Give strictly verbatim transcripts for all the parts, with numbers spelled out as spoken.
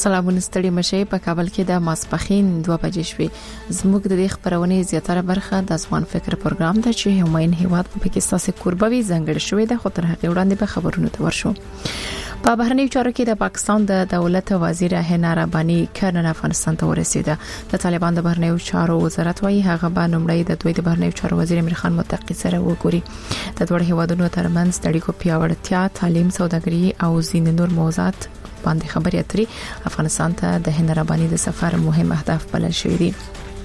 سلامونه ستړي مشه په کابل کې د ماسپخین دوه بجې شوې. زموږ د دې خبرونه زیاتره برخه د ځوان فکر پروګرام د چې هماین هیواد په پاکستان سره قربوي ځنګړ شوې ده، خو تر هغه وړاندې به خبرونه ته ورشو. په بهرنیو چارو کې د پاکستان د دولت وزیر هنا رباني کرن افغانستان ته ورسیده. د طالبان د بهرنیو چارو وزارت وايي هغه به لومړی د دوی د بهرنیو چارو وزیر امیر خان متقی سره وګوري. د دوه هیوادونو ترمنځ د اړیکو پیاوړتیا، تعلیم، سوداګري او ځینې نور موضوعات باندې خبرې اترې افغانستان ته د هند رباني د سفر مهم اهداف بلل شوی دي.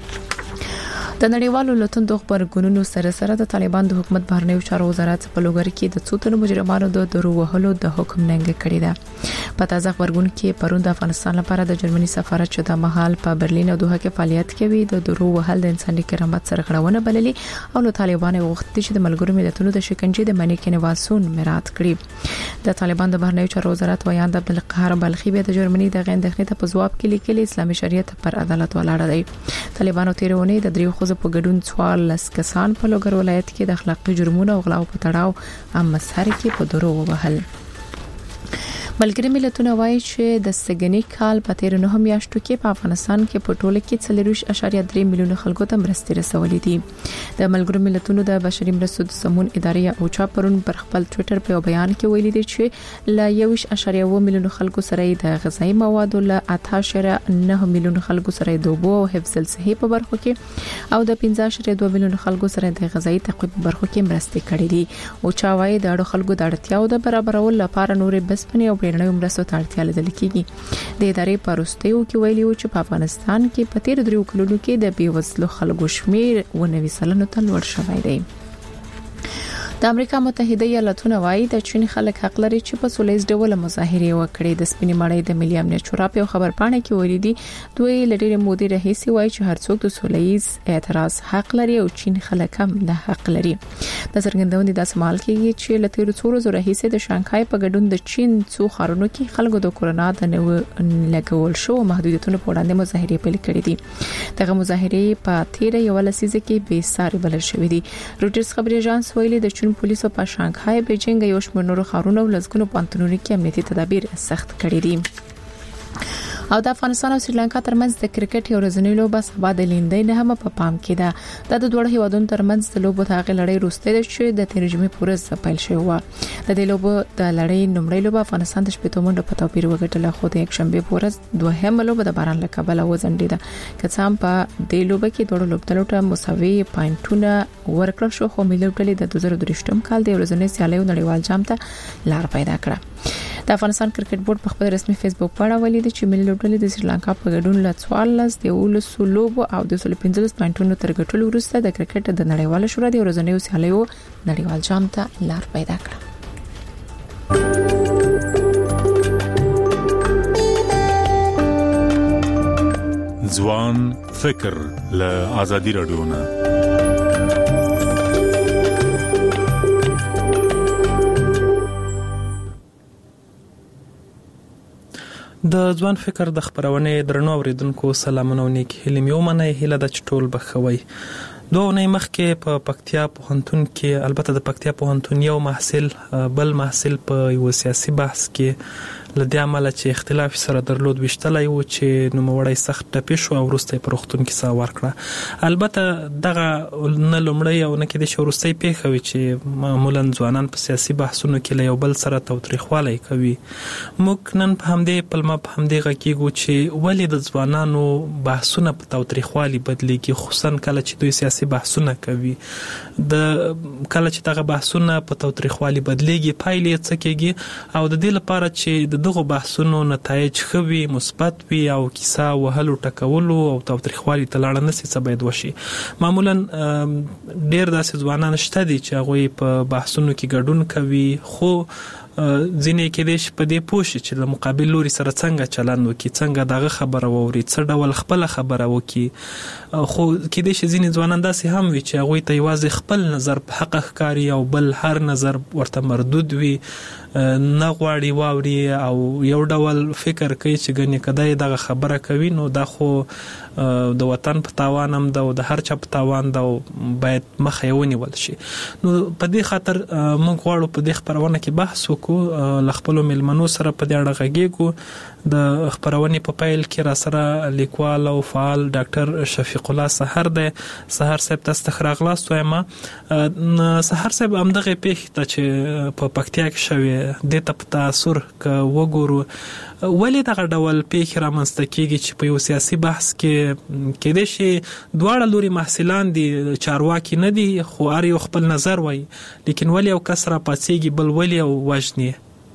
د نړیوالو لوتندو خبرګونونو سره سره د طالبان د حکومت بهرنیو چارو وزارت په لوګر کې د څو تنو مجرمانو د درو وهلو د حکم ننګ کړی ده. په تازه خبرګون کې پرون د افغانستان لپاره د جرمني سفارت چې د مهال په برلین او دوحه کې فعالیت کوي د درو وهل د انساني کرامت سره غړونه بللي او له طالبان وغوښتي چې د ملګرو ملتونو د شکنجې د منې کې نواسون مراد کړي. د طالبان د بهرنیو چارو وزارت ویاند عبدالقهار بلخي به د جرمني د غندخنې ته په جواب کې لیکلي اسلامي شریعت پر عدالت ولاړ دی. طالبانو تیرونه د دریو خو په ګډون څوار لس کسان په لوګر ولایت کې د اخلاقي جرمونو او غلاو په تړاو ام مسحر کې په درو وهل. ملګری ملتونه وایي چې د سګنی کال په تیر نه میاشتو کې په افغانستان کې په ټوله کې څلورویشت اعشاریه درې میلیونه خلکو ته مرستې رسولې دي. د ملګری ملتونو د بشري مرستو د سمون ادارې او چا پرون پر خپل ټوئیټر په بیان کې ویلي دي چې ل یویشت اعشاریه اووه میلیونه خلکو سره د غذایی موادو له اته اعشاریه نه میلیونه خلکو سره د اوبو او حفظ الصحې په برخو کې او د پنځه اعشاریه دوه میلیونه خلکو سره د غذایی تقویت په برخو کې مرستې کړې دي. او چا وایي د اړو خلکو د اړتیاو د برابرولو لپاره نورې بسپنې او نړیوالو مرستو ته اړتیا لرل کیږي. د ادارې پروستیو کې ویلي و چې په افغانستان کې په تیر دریو کلونو کې د بیوزلو خلکو شمیر ونوي سلنه ته لوړ شوی دی. د امریکا متحده ایالاتونو وايي د چین خلک حق لري چې په سولېز ډول مظاهره وکړي. د سپینې مړۍ د ملي امنیت شورا په خبر پاڼه کې ویلي دي دوی لډېر مودې راهیسې وايي چې هر څوک د سولېز اعتراض حق لري او چین خلک هم د حق لري. د څرګندونې د سمال کې چې لته ورځو ورځو راهیسې د شانګهای په ګډون د چین څو خارونو کې خلکو د کورونا د نو لګول شو محدودیتونو په وړاندې مظاهره پیل کړې دي. دغه مظاهره په تیر یو لسیزه کې به ساري بلل شوې دي. روټرز خبري اژانس ویلي د چین پولیسو په شانګهای، بیجینګ یو شمېر نورو ښارونو او لږ پانتونونو کې امنیتي تدابیر سخت کړي دي. او د افغانستان او سریلانکا ترمنځ د کرکټ یو ورځنی لوبه سبا د لیندۍ نه هم په پام کې ده. د دوه هیوادونو ترمنځ د لوبو تاغه لړۍ روسته ده چې د ترجمه پورز پیل شوی و. د دې لوبو د لړۍ نومړی لوبه افغانستان د شپږ منډو په توپیر وګټله، خو د یک شنبه پورز دوهم لوبه د باران له کبله وزنډیده. که څه هم په دې لوبه کې دوه لوبډلو ته مساوي پاینټونه ورکړل شو، خو ملي لوبډلې د دوه زره درې کال د ورځنی سیالیو نړیوال جام ته لار پیدا کړه. د افغانستان کرکټ بورډ په خپل رسمي فیسبوک باندې ویلي دی چې ملي لوبډلې د سریلانکا په ګډون له څوارلس د اولس لوبو او د پنځلس پاینټونو تر ګټلو وروسته د کرکټ د نړیوال شورا د ورځنیو سیالیو نړیوال جام ته لار پیدا کړه. ځوان فکر له آزادي رادیو نه د ځوان فکر د خبرونه درنو اوریدونکو سلامونه او نیک هیله مې ومنه هیله د چټول بخوي. دوه نه مخکې په پکتیا پوهنتون کې البته د پکتیا پوهنتون یو محصل بل محصل په یو سیاسي بحث کې لدې عمل چې اختلاف سره درلود وشتلای و چې نو موړی سخت ټپې شو او وروسته په روغتون کې سا ورکړه. البته دغه نه لومړی او نه کې د شورستۍ پیښوي چې معمولا ځوانان په سیاسي بحثونو کې له یو بل سره توتریخوالی کوي. موږ نن په همدې پلمه په همدې غږیږو چې ولې د ځوانانو بحثونه په توتریخوالي بدلیږي، خصوصا کله چې دوی سیاسي بحثونه کوي. د کله چې دغه بحثونه په توتریخوالي بدلیږي پایلې څه کېږي او د دې لپاره چې دغه بحثونو نتایج خوي مثبت وي او کیسه وهلو ټکولو او تاوتریخوالي تلاړه نسی څه باید وشي. معمولا ډیر داسې ځوانان شته دي چې هغه په بحثونو کې ګډون کوي، خو ځینې کې دې په دې پوښي چې له مقابل لوري سره څنګه چلند وکړي، څنګه دغه خبره ووري، څه ډول خپل خبره وکړي. خو کې دې چې ځینې ځوانان داسې هم وي چې هغه ته یوازې خپل نظر په حق ښکاري او بل هر نظر ورته مردود وي، نه غواړي واوري او یو ډول فکر کوي چې ګنې کدی دغه خبره کوي نو دا خو د وطن په تاوان هم ده او د هر چا په تاوان ده او باید مخه یې ونیول شي. نو په دې خاطر موږ غواړو په دې خبرونه کې بحث وکړو، له خپلو مېلمنو سره په دې اړه غږیږو. د خبرونې په پیل کې را سره لیکوال او فعال ډاکټر شفیق الله سحر دی. سحر صاحب تاسو ته راغلاست وایم. سحر صاحب همدغه پیښه ته چې په پکتیا کې شوې د ته په تاثر ک وګورو ولې دغه ډول پیښه رامنځته کیږي چې په یو سیاسي بحث کې کېدای شي دواړه لوري محصلان دي چارواکي نه دي خو هر یو خپل نظر وایي لیکن ولې یو کس را پاتېږي بل ولې او وژني.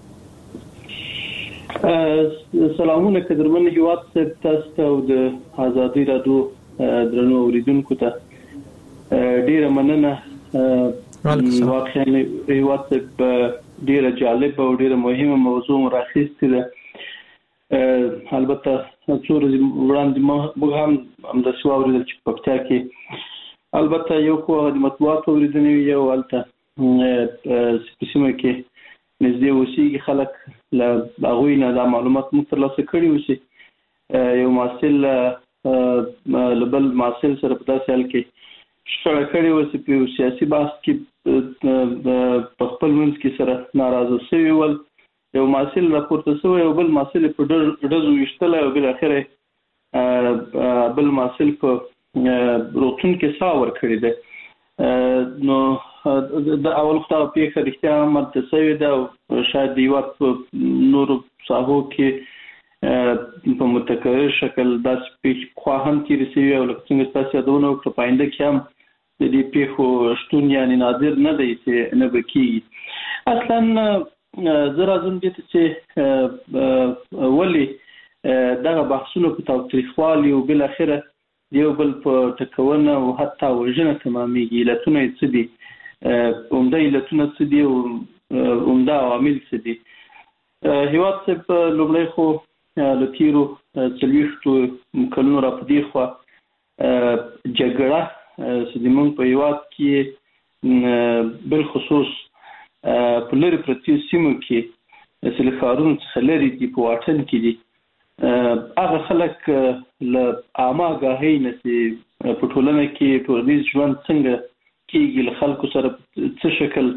سلامونه قدرمن هیواد صاحب تاسو ته او د ازادي رادیو درنو اوریدونکو ته ډیره مننه. واقعا هیواد صاحب ډیره جالب او ډیره مهمه موضوع راخیستې ده. البته څو ورځې وړاندې موږ هم همداسې واورېدل چې په پکتیا کې البته یو خو د مطبوعاتو اورېدنې یو هلته په سیمه کې نږدې اوسېږي خلک له هغوی نه دا معلومات موږ ترلاسه کړي اوسي. یو محصل له بل محصل سره په داسې حال کې شخړه کړې اوسي په یو سیاسي بحث کې په خپل منځ کې سره ناراضه شوي ول. یو محصل راپورته شوی او بل محصل په ډزو ویشتلی او بالاخره بل محصل په روغتون کې ساه ورکړې ده. نو د اول خو دغه پیښه رښتیا هم هلته شوې ده او شاید د هېواد په نورو ساحو کې په متکرر شکل داسې پیښې پخوا هم تېرې شوي او لکه څنګه تاسو یادونه وکړه په آینده کې هم د دې پیښو شتون یعنې نادر نه دی چې نه به کېږي. اصلا زه راځم دې ته چې ولې دغه بحثونه په تاوتریخوالي او بالاخره د یو بل په ټکونه او حتی وژنه تمامېږي. علتونه یې څه دي؟ عمده علتونه څه دي او عمده عوامل څه دي؟ هیواد صاحب لومړی خو له تېرو څلوېښتو کلونو را په دې خوا جګړه چې زموږ په هیواد کې بالخصوص په لرې پرتې سیمو کې چې له ښارونو څخه لرې دي په واټن کې دي هغه خلک له عامه آګاهۍ نه چې په ټولنه کې ټولنیز ژوند څنګه کېږي له خلکو سره څه شکل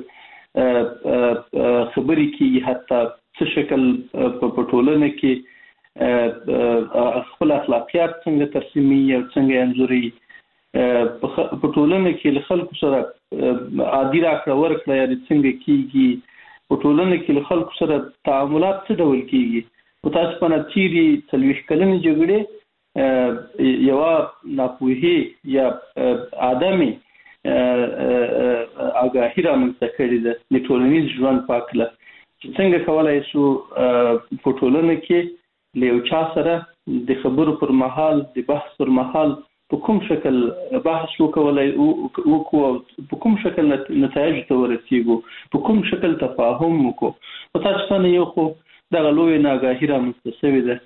خبرې کېږي حتی څه شکل په ټولنه کې خپل اخلاقیات څنګه ترسیمي او څنګه انځوري په ټولنه کې له خلکو سره عادي راکړه ورکړه یعنې څنګه کېږي په ټولنه کې له خلکو سره تعاملات څه ډول کېږي. متاسفانه تېرې څلوېښت کلنې جګړې یوه ناپوهي یا عدمې آګاهي رامنځته کړې ده د ټولنیز ژوند په هکله چې څنګه کولی شو په ټولنه کې له یو چا سره د خبرو پر مهال د بحث پر مهال په کوم شکل بحث وکولای وکړو په کوم شکل نتایج ته ورسیږو په کوم شکل تفاهم وکړو. متاسفانه یو خو دغه لویه ناآګاهي رامنځته شوې ده.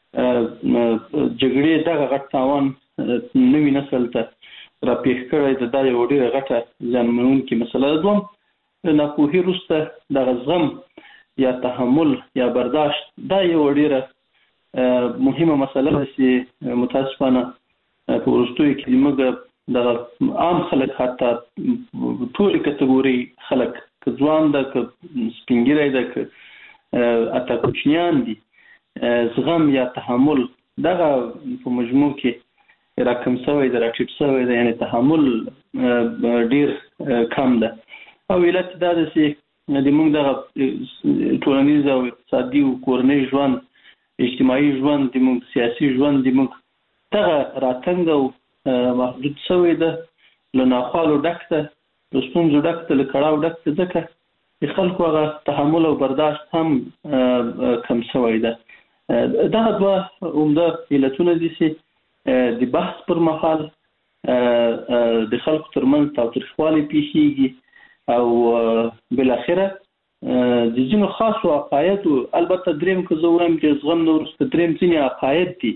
جګړې دغه غټ تاوان نوي نسل ته راپېښ کړی ده. دا یوه ډېره غټه زیانمنونکې مسله ده. دوم د ناپوهي وروسته دغه زغم یا تحمل یا برداشت دا یوه ډېره مهمه مسله ده چې متاسفانه په وروستیو کې زموږ دغه عام خلک حتی ټولې کټګورۍ خلک که ځوان ده که سپین ږیری ده که حتی کوچنیان دي زغم یا تحمل دغه په مجموع کې راکم شوی ده راټیټ شوی ده یعنې تحمل ډېر کم ده. او علت دا ده چې د موږ دغه ټولنیز او اقتصادي او کورنۍ ژوند اجتماعي ژوند د موږ سیاسي ژوند د موږ دغه راتنګ او محدود شوی ده له ناخوالو ډک ده له ستونزو ډک ده له کړاو ډک ده ځکه د خلکو هغه تحمل او برداشت هم کم شوی ده. دغه دوه عمده علتونه دي چې د بحث پر مهال د خلکو ترمنځ تاوتریخوالی پیښیږي او بالاخره د ځینو خاصو عقایدو البته دریم که زه وایم چې زغم نه وروسته دریم ځینې عقاید دي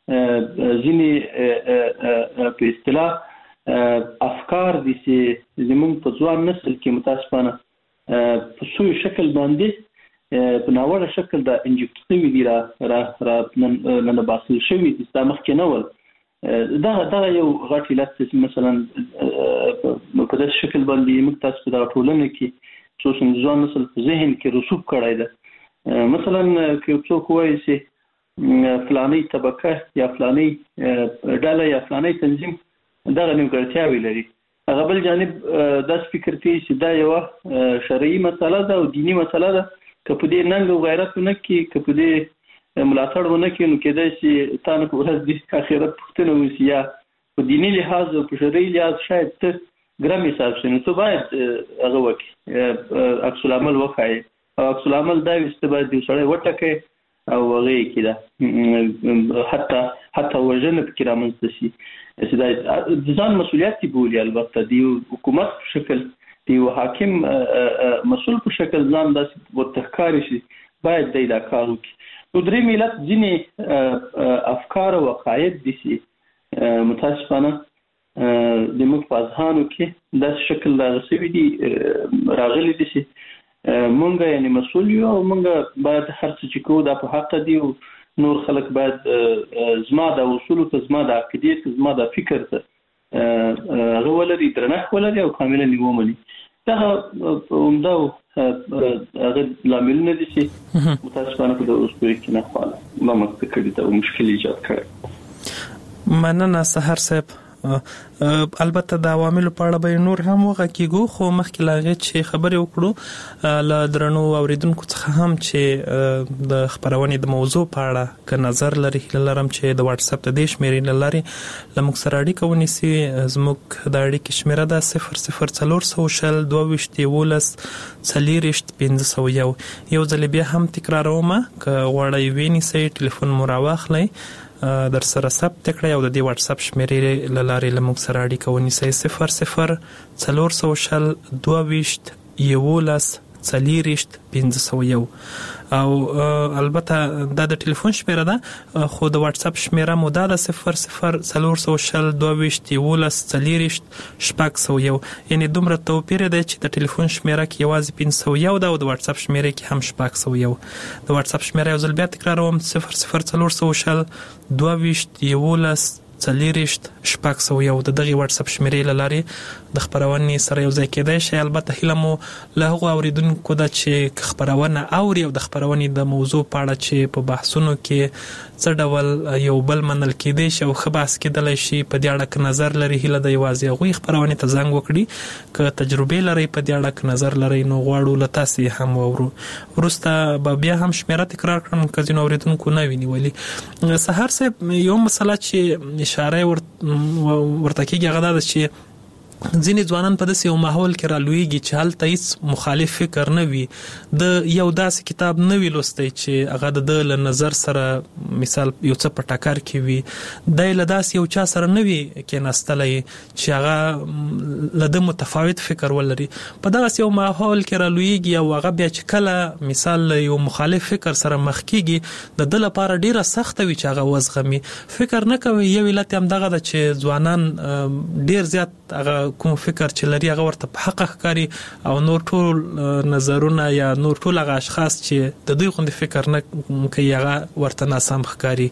ځینې په اصطلاح افکار دي چې زموږ په ځوان نسل کې متاسفانه په سوی شکل باندې په ناوړه شکل د انجکټ شوي دي را ننباسل شوي دي دا مخکې نه ول. دغه دغه یو غټ علت چې مثلا په داسې شکل باندې موږ تاسو په دغه ټولنه کې خصوصا د ځوان نسل په ذهن کې رسوب کړی ده. مثلا که یو څوک وایي چې فلاني طبقه یا فلاني ډله یا فلاني تنظیم دغه نیمګړتیاوې لري. هغه بل جانب د فکر کوي چې دا یو شرعي مسله ده او دینی مسله ده، که په دې ننګ او غیرت نه کې، که په دې ملاتړ ونه کې، نو کېدای شي تا نه په ورځ د آخرت پوښتنه وشي، یا په دینی لحاظ او په شرعي لحاظ شاید ته ګرم حساب شي، نو ته باید هغه وکړې، عکس العمل وښایې. او عکس العمل دا وي چې باید یو سړی وټکې او هغه یې کېده حتی حتی وژنه پکې رامنځته شي. چې دا د ځان مسؤلیت دی بولي، البته د یو حکومت په شکل، د یو حاکم مسؤل په شکل ځان داسې ورته ښکاري شي، باید دی دا کار وکړي. نو درې ملت ځینې افکار او عقاید دي چې متاسفانه د موږ په اذهانو کې داسې شکل راغلی شوي دي راغلي دي چې مونږ یعنی مسؤل یو او مونږ باید هر څه چې کوو دا په حق دي، او نور خلک باید زما د اصولو ته، زما د عقیدې ته، زما د فکر ته هغه ولري، درنښت ولري او کاملا یې ومني. دغه عمده هغه لاملونه دي چې متاسفانه په دغه اسطورې کې ناخواله رامنځته کړي ده او مشکل ایجاد کړی. مننه سحر صاحب. البته د عواملو په اړه به نور هم وغږیږو، خو مخکې لا هغې چې خبرې وکړو له درنو اوریدونکو څخه هم چې د خپرونې د موضوع په اړه که نظر لري، هیله لرم چې د واټس اپ د دې شمېرې له لارې له موږ سره اړیکه ونیسي. زموږ د اړیکې شمېره ده صفر صفر څلور سوه شل دوه ویشت یولس څلېرویشت پنځه سوه یو. یو ځل بیا هم تکراروم، که غواړئ وینیسئ ټلیفون مو راواخلئ، در سره ثبت کړئ او د دې واټس اپ شمېرې له لارې له موږ سره اړیکه ونیسئ. صفر صفر څلور سوه شل دوه ویشت یولس څلېرویشت پنځه سوه یو. او البته دا د ټلیفون شمېره ده، خو د واټس اپ شمېره مو دا ده صفر صفر څلور سوه شل دوه ویشت یولس څلېرویشت شپږ سوه یو. یعنې دومره توپیر دی چې د ټلیفون شمېره کې یوازې پنځه سوه یو ده او د واټس اپ شمېرې کې هم شپږ سوه یو. د واټس اپ شمېره یو ځل بیا تکراروم، صفر صفر څلور سوه شل دوه ویشت یولس څلېرویشت شپږ سوه یو. د دغې واټس اپ شمېرې له لارې د خپرونې سره یو ځای کېدای شي. البته هیله مو له هغو اوریدونکو ده چې خپرونه اوري او د خپرونې د موضوع په اړه چې په بحثونو کې څه ډول یو بل منل کېدای شي او ښه بحث کېدلی شي، په دې اړه که نظر لري، هیله ده یوازې هغوی خپرونې ته زنګ وکړي. که تجربې لرئ په دې اړه، که نظر لرئ، نو غواړو له تاسې هم واورو. وروسته به بیا هم شمېره تکرار کړم که ځینو اوریدونکو نه وي نیولي. سحر صاحب، یو مسله چې اشاره ورته کېږي هغه دا ده چې ځینې ځوانان په داسې یو ماحول کې رالویږي چې هلته هیڅ مخالف فکر نه وي، د یو داسې کتاب نه وي لوستی چې هغه د ده له نظر سره مثال یو څه په ټکر کې وي، دی له داسې یو چا سره نه وي کېناستلی چې هغه له ده متفاوت فکر ولري. په دغسې یو ماحول کې رالویږي او هغه بیا چې کله مثال له یو مخالف فکر سره مخ کېږي، د ده لپاره ډېره سخته وي چې هغه وزغمي. فکر نه کوي یو علت هم دغه ده چې ځوانان ډېر زیات هغه کوم فکر چې لري هغه ورته په حق ښکاري او نور ټول نظرونه یا نور ټول هغه اشخاص چې د دوی غوندې فکر نه کوي هغه ورته ناسم ښکاري.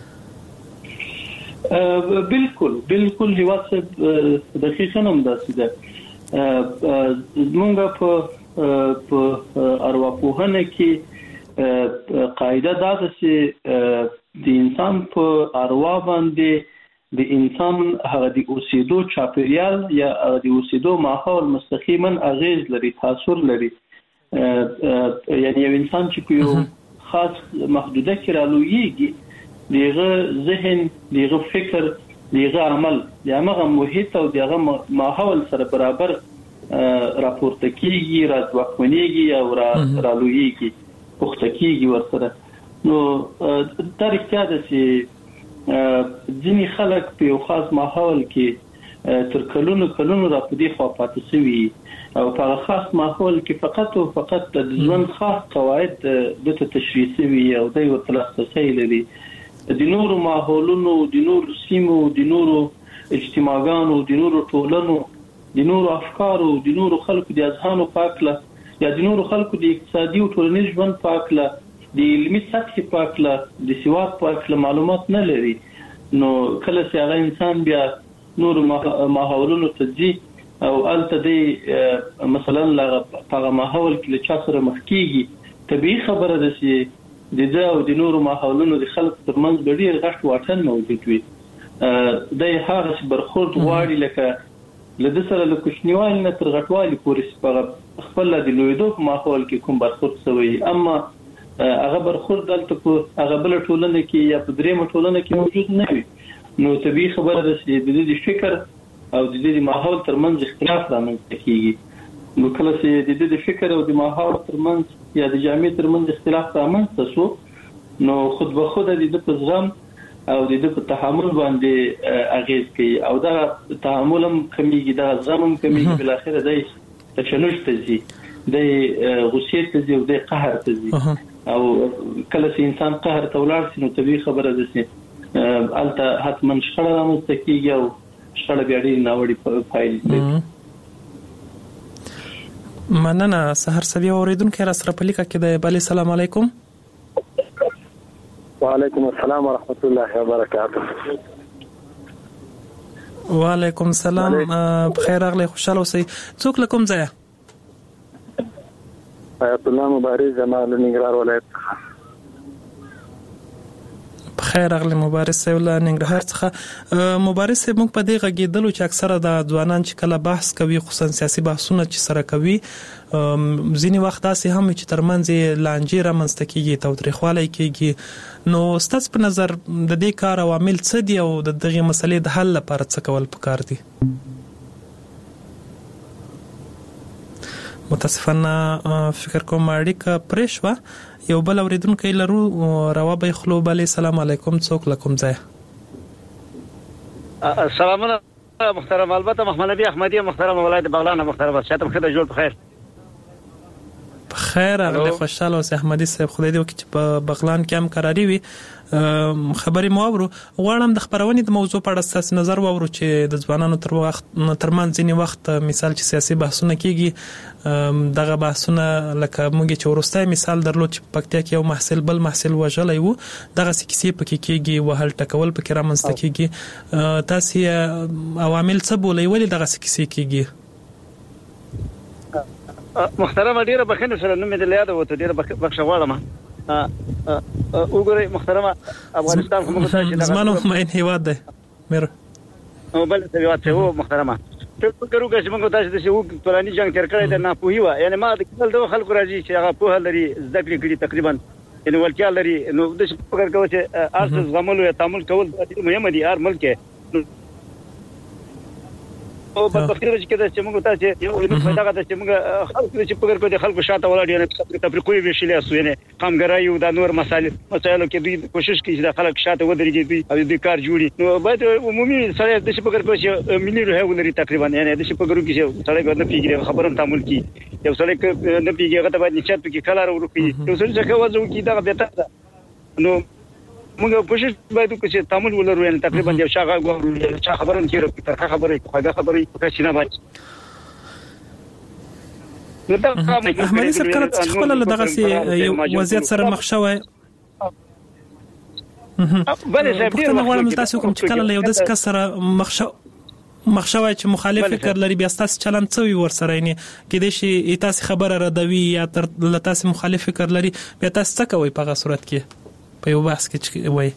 بالکل بالکل هیواد صاحب دقیقاً همداسې ده. زمونږ په ارواپوهنه کې قاعده دا ده چې د انسان په اروا باندې د انسان هغه د اوسېدو چاپیریال یا د اوسېدو ماحول مستقیما اغیز لري، تاثیر لري. یعنی یو انسان چې په یو خاص محدوده کې رالویږي، دغه ذهن، دغه فکر، دغه عمل د هغه محیط او دغه ماحول سره برابر راپورته کیږي، راځواکمنېږي او رالویږي، پخته کیږي ورسره. نو دا رښتیا ده چې ځینې خلک په یو خاص ماحول کې تر کلونو کلونو را په دې خوا پاتې شوي او په هغه خاص ماحول کې فقط او فقط د ژوند خاص قواعد دته تشریح شوي او دوی ورته لاسرسی لري. د نورو ماحولونو، د نورو سیمو، د نورو اجتماعګانو، د نورو ټولنو، د نورو افکارو، د نورو خلکو د اذهانو په هکله یا د نورو خلکو د اقتصادي او ټولنیز ژوند په هکله، د علمي سطحې په هکله، د سواد په هکله معلومات نه لري. نو کله چې هغه انسان بیا نورو ماحولونو ته ځي او هلته دی مثلا په هغه ماحول کې له چا سره مخ کېږي، طبیعي خبره ده چې د ځا او د نورو ماحولونو د خلک ترمنځ ډېر غټ واټن موجود وي د هغه برخورد غواړي لکه لدې سره له کوچنیوالي نه تر غټوالي پورې خپل د لویدو په ماحول کې کوم برخورد شوی اما هغه برخورد دلته په هغه بل ټولنه کې یا په درېمه ټولنه کې موجود نه وي نو طبيعي خبره ده چې د دې فکر او د دې ماحول ترمنځ اختلاف رامنځته کیږي نو کله چې د دې فکر او د ماحول ترمنځ یا د جامع ترمنځ اختلاف رامنځته شو نو خود به خود د دې په ځم او د دې په تحمل باندې اغیز کوي او دا تحمل هم کمیږي دا زغم هم کمیږي بل اخر دی تشنج تزي د غصې تزي او د قهر تزي او کله چې انسان قهر تولار سي نو طبيعي خبره ده چې الته حتما شخړه رامنځته کیږي او شخړه بیا ډېر ناوړي فایل دي مننه سحر سوي اوریدونکو را سره په لیکه کې د بل سلام علیکم وعلیکم السلام ورحمت الله وبرکاته وعلیکم السلام بخیر اغلی خوشاله اوسئ څوک له کوم ځای آیت الله مبارز جمال ننګرهار ولایت بخیر اغلی مبارز صاحب له ننګرهار څخه مبارز صاحب موږ په دې غږیدلو چې اکثره د ځوانان چې کله بحث کوي خصوصا سیاسي بحثونه چې سره کوي ځینی وخت داسې هم چې ترمنځ لانجې رامنځته کیږي تاوتریخوالی کیږي نو ستاسو په نظر د دې کار عوامل څه دي او د دغه مسلې د حل لپاره څه کول پکار دي متاسفانه فکر کوم اړیکه پرېښوه یو بل اوریدونکی لرو روا به خلو بل سلام علیکم څوک لکم ځای سلامونه محترم البته محمد نبی احمدی محترم ولایت بغلان محترم شاتم خدای جوړ بخیر خیر اغلی خوشاله اوسئ احمدی صاحب خدای دې وکړي چې په بغلان کې هم قراری وي خبرې مو اورو غواړم د خبرونې د موضوع په اړه ستاسو نظر واورو چې د ځوانانو تر وخت ترمنځ ځینې وخت مثال چې سیاسي بحثونه کیږي دغه بحثونه لکه موږ چې ورسته مثال درلود چې پکتیا کې یو محصل بل محصل وژلی وو دغه کیسې پکې کیږي وهل ټکول پکې رامنځته کیږي تاسو عوامل څه بولئ ولې دغه کیسې کیږي محترم ډیره بخښنه سره نوم دې یاد وته ډیره بخښه غواړم وګورئ محترم افغانستان کومه څه چې زمانو مې هیواد ده مېر او بل څه یو څه وو محترم ته فکرو کې چې موږ تاسو د شو پرانی جنگ تر کړی د ناپوهي و یعنی ما د خپل د خلکو راځي چې هغه په لري زده کړې کړي تقریبا یعنی ولکه لري نو د فکر کوي چې ارز زمول او تعامل کول مهم دي هر ملک او په تفصیل کې دا چې موږ تاسو یو پیدا غته چې موږ خلک چې فکر کوي خلکو شاته ولاړ دي نه تفریقوي ویشلې اسو نه قامګرایو د نور مسایل مسایلو کې دوی کوشش کوي چې خلک شاته ودرېږي دوی او د کار جوړي نو باید عمومي سره د فکر کوي چې ملي روح ولري تقریبا یعنی د فکر کوي چې سره نه پیږي خبرم تعامل کی یو سره نه پیږي هغه باید نشات کې کلار ورکړي یو سره څه وځو کې دا به تا نو موږ کوشش باید وکړو چې تعامل ولرو یعنی تقریبا یو شاغه غوړو چې خبرم کیږي ترخه خبرې خواږه خبرې کوښښ نه باید نو دا احمدي صاحب کله خپل له دغه سي وضعیت سره مخ شوی بل صاحب ډیر وخت تاسو کوم چې کله له یو داس کسره مخ شو مخشوي چې مخالف فکر لري بیا تاسو چلن څه وي ورسره یعنی کې د شي تاسو خبره ردوي یا تر تاسو مخالف فکر لري بیا تاسو څه کوي په هغه صورت کې په یو بحث کې وای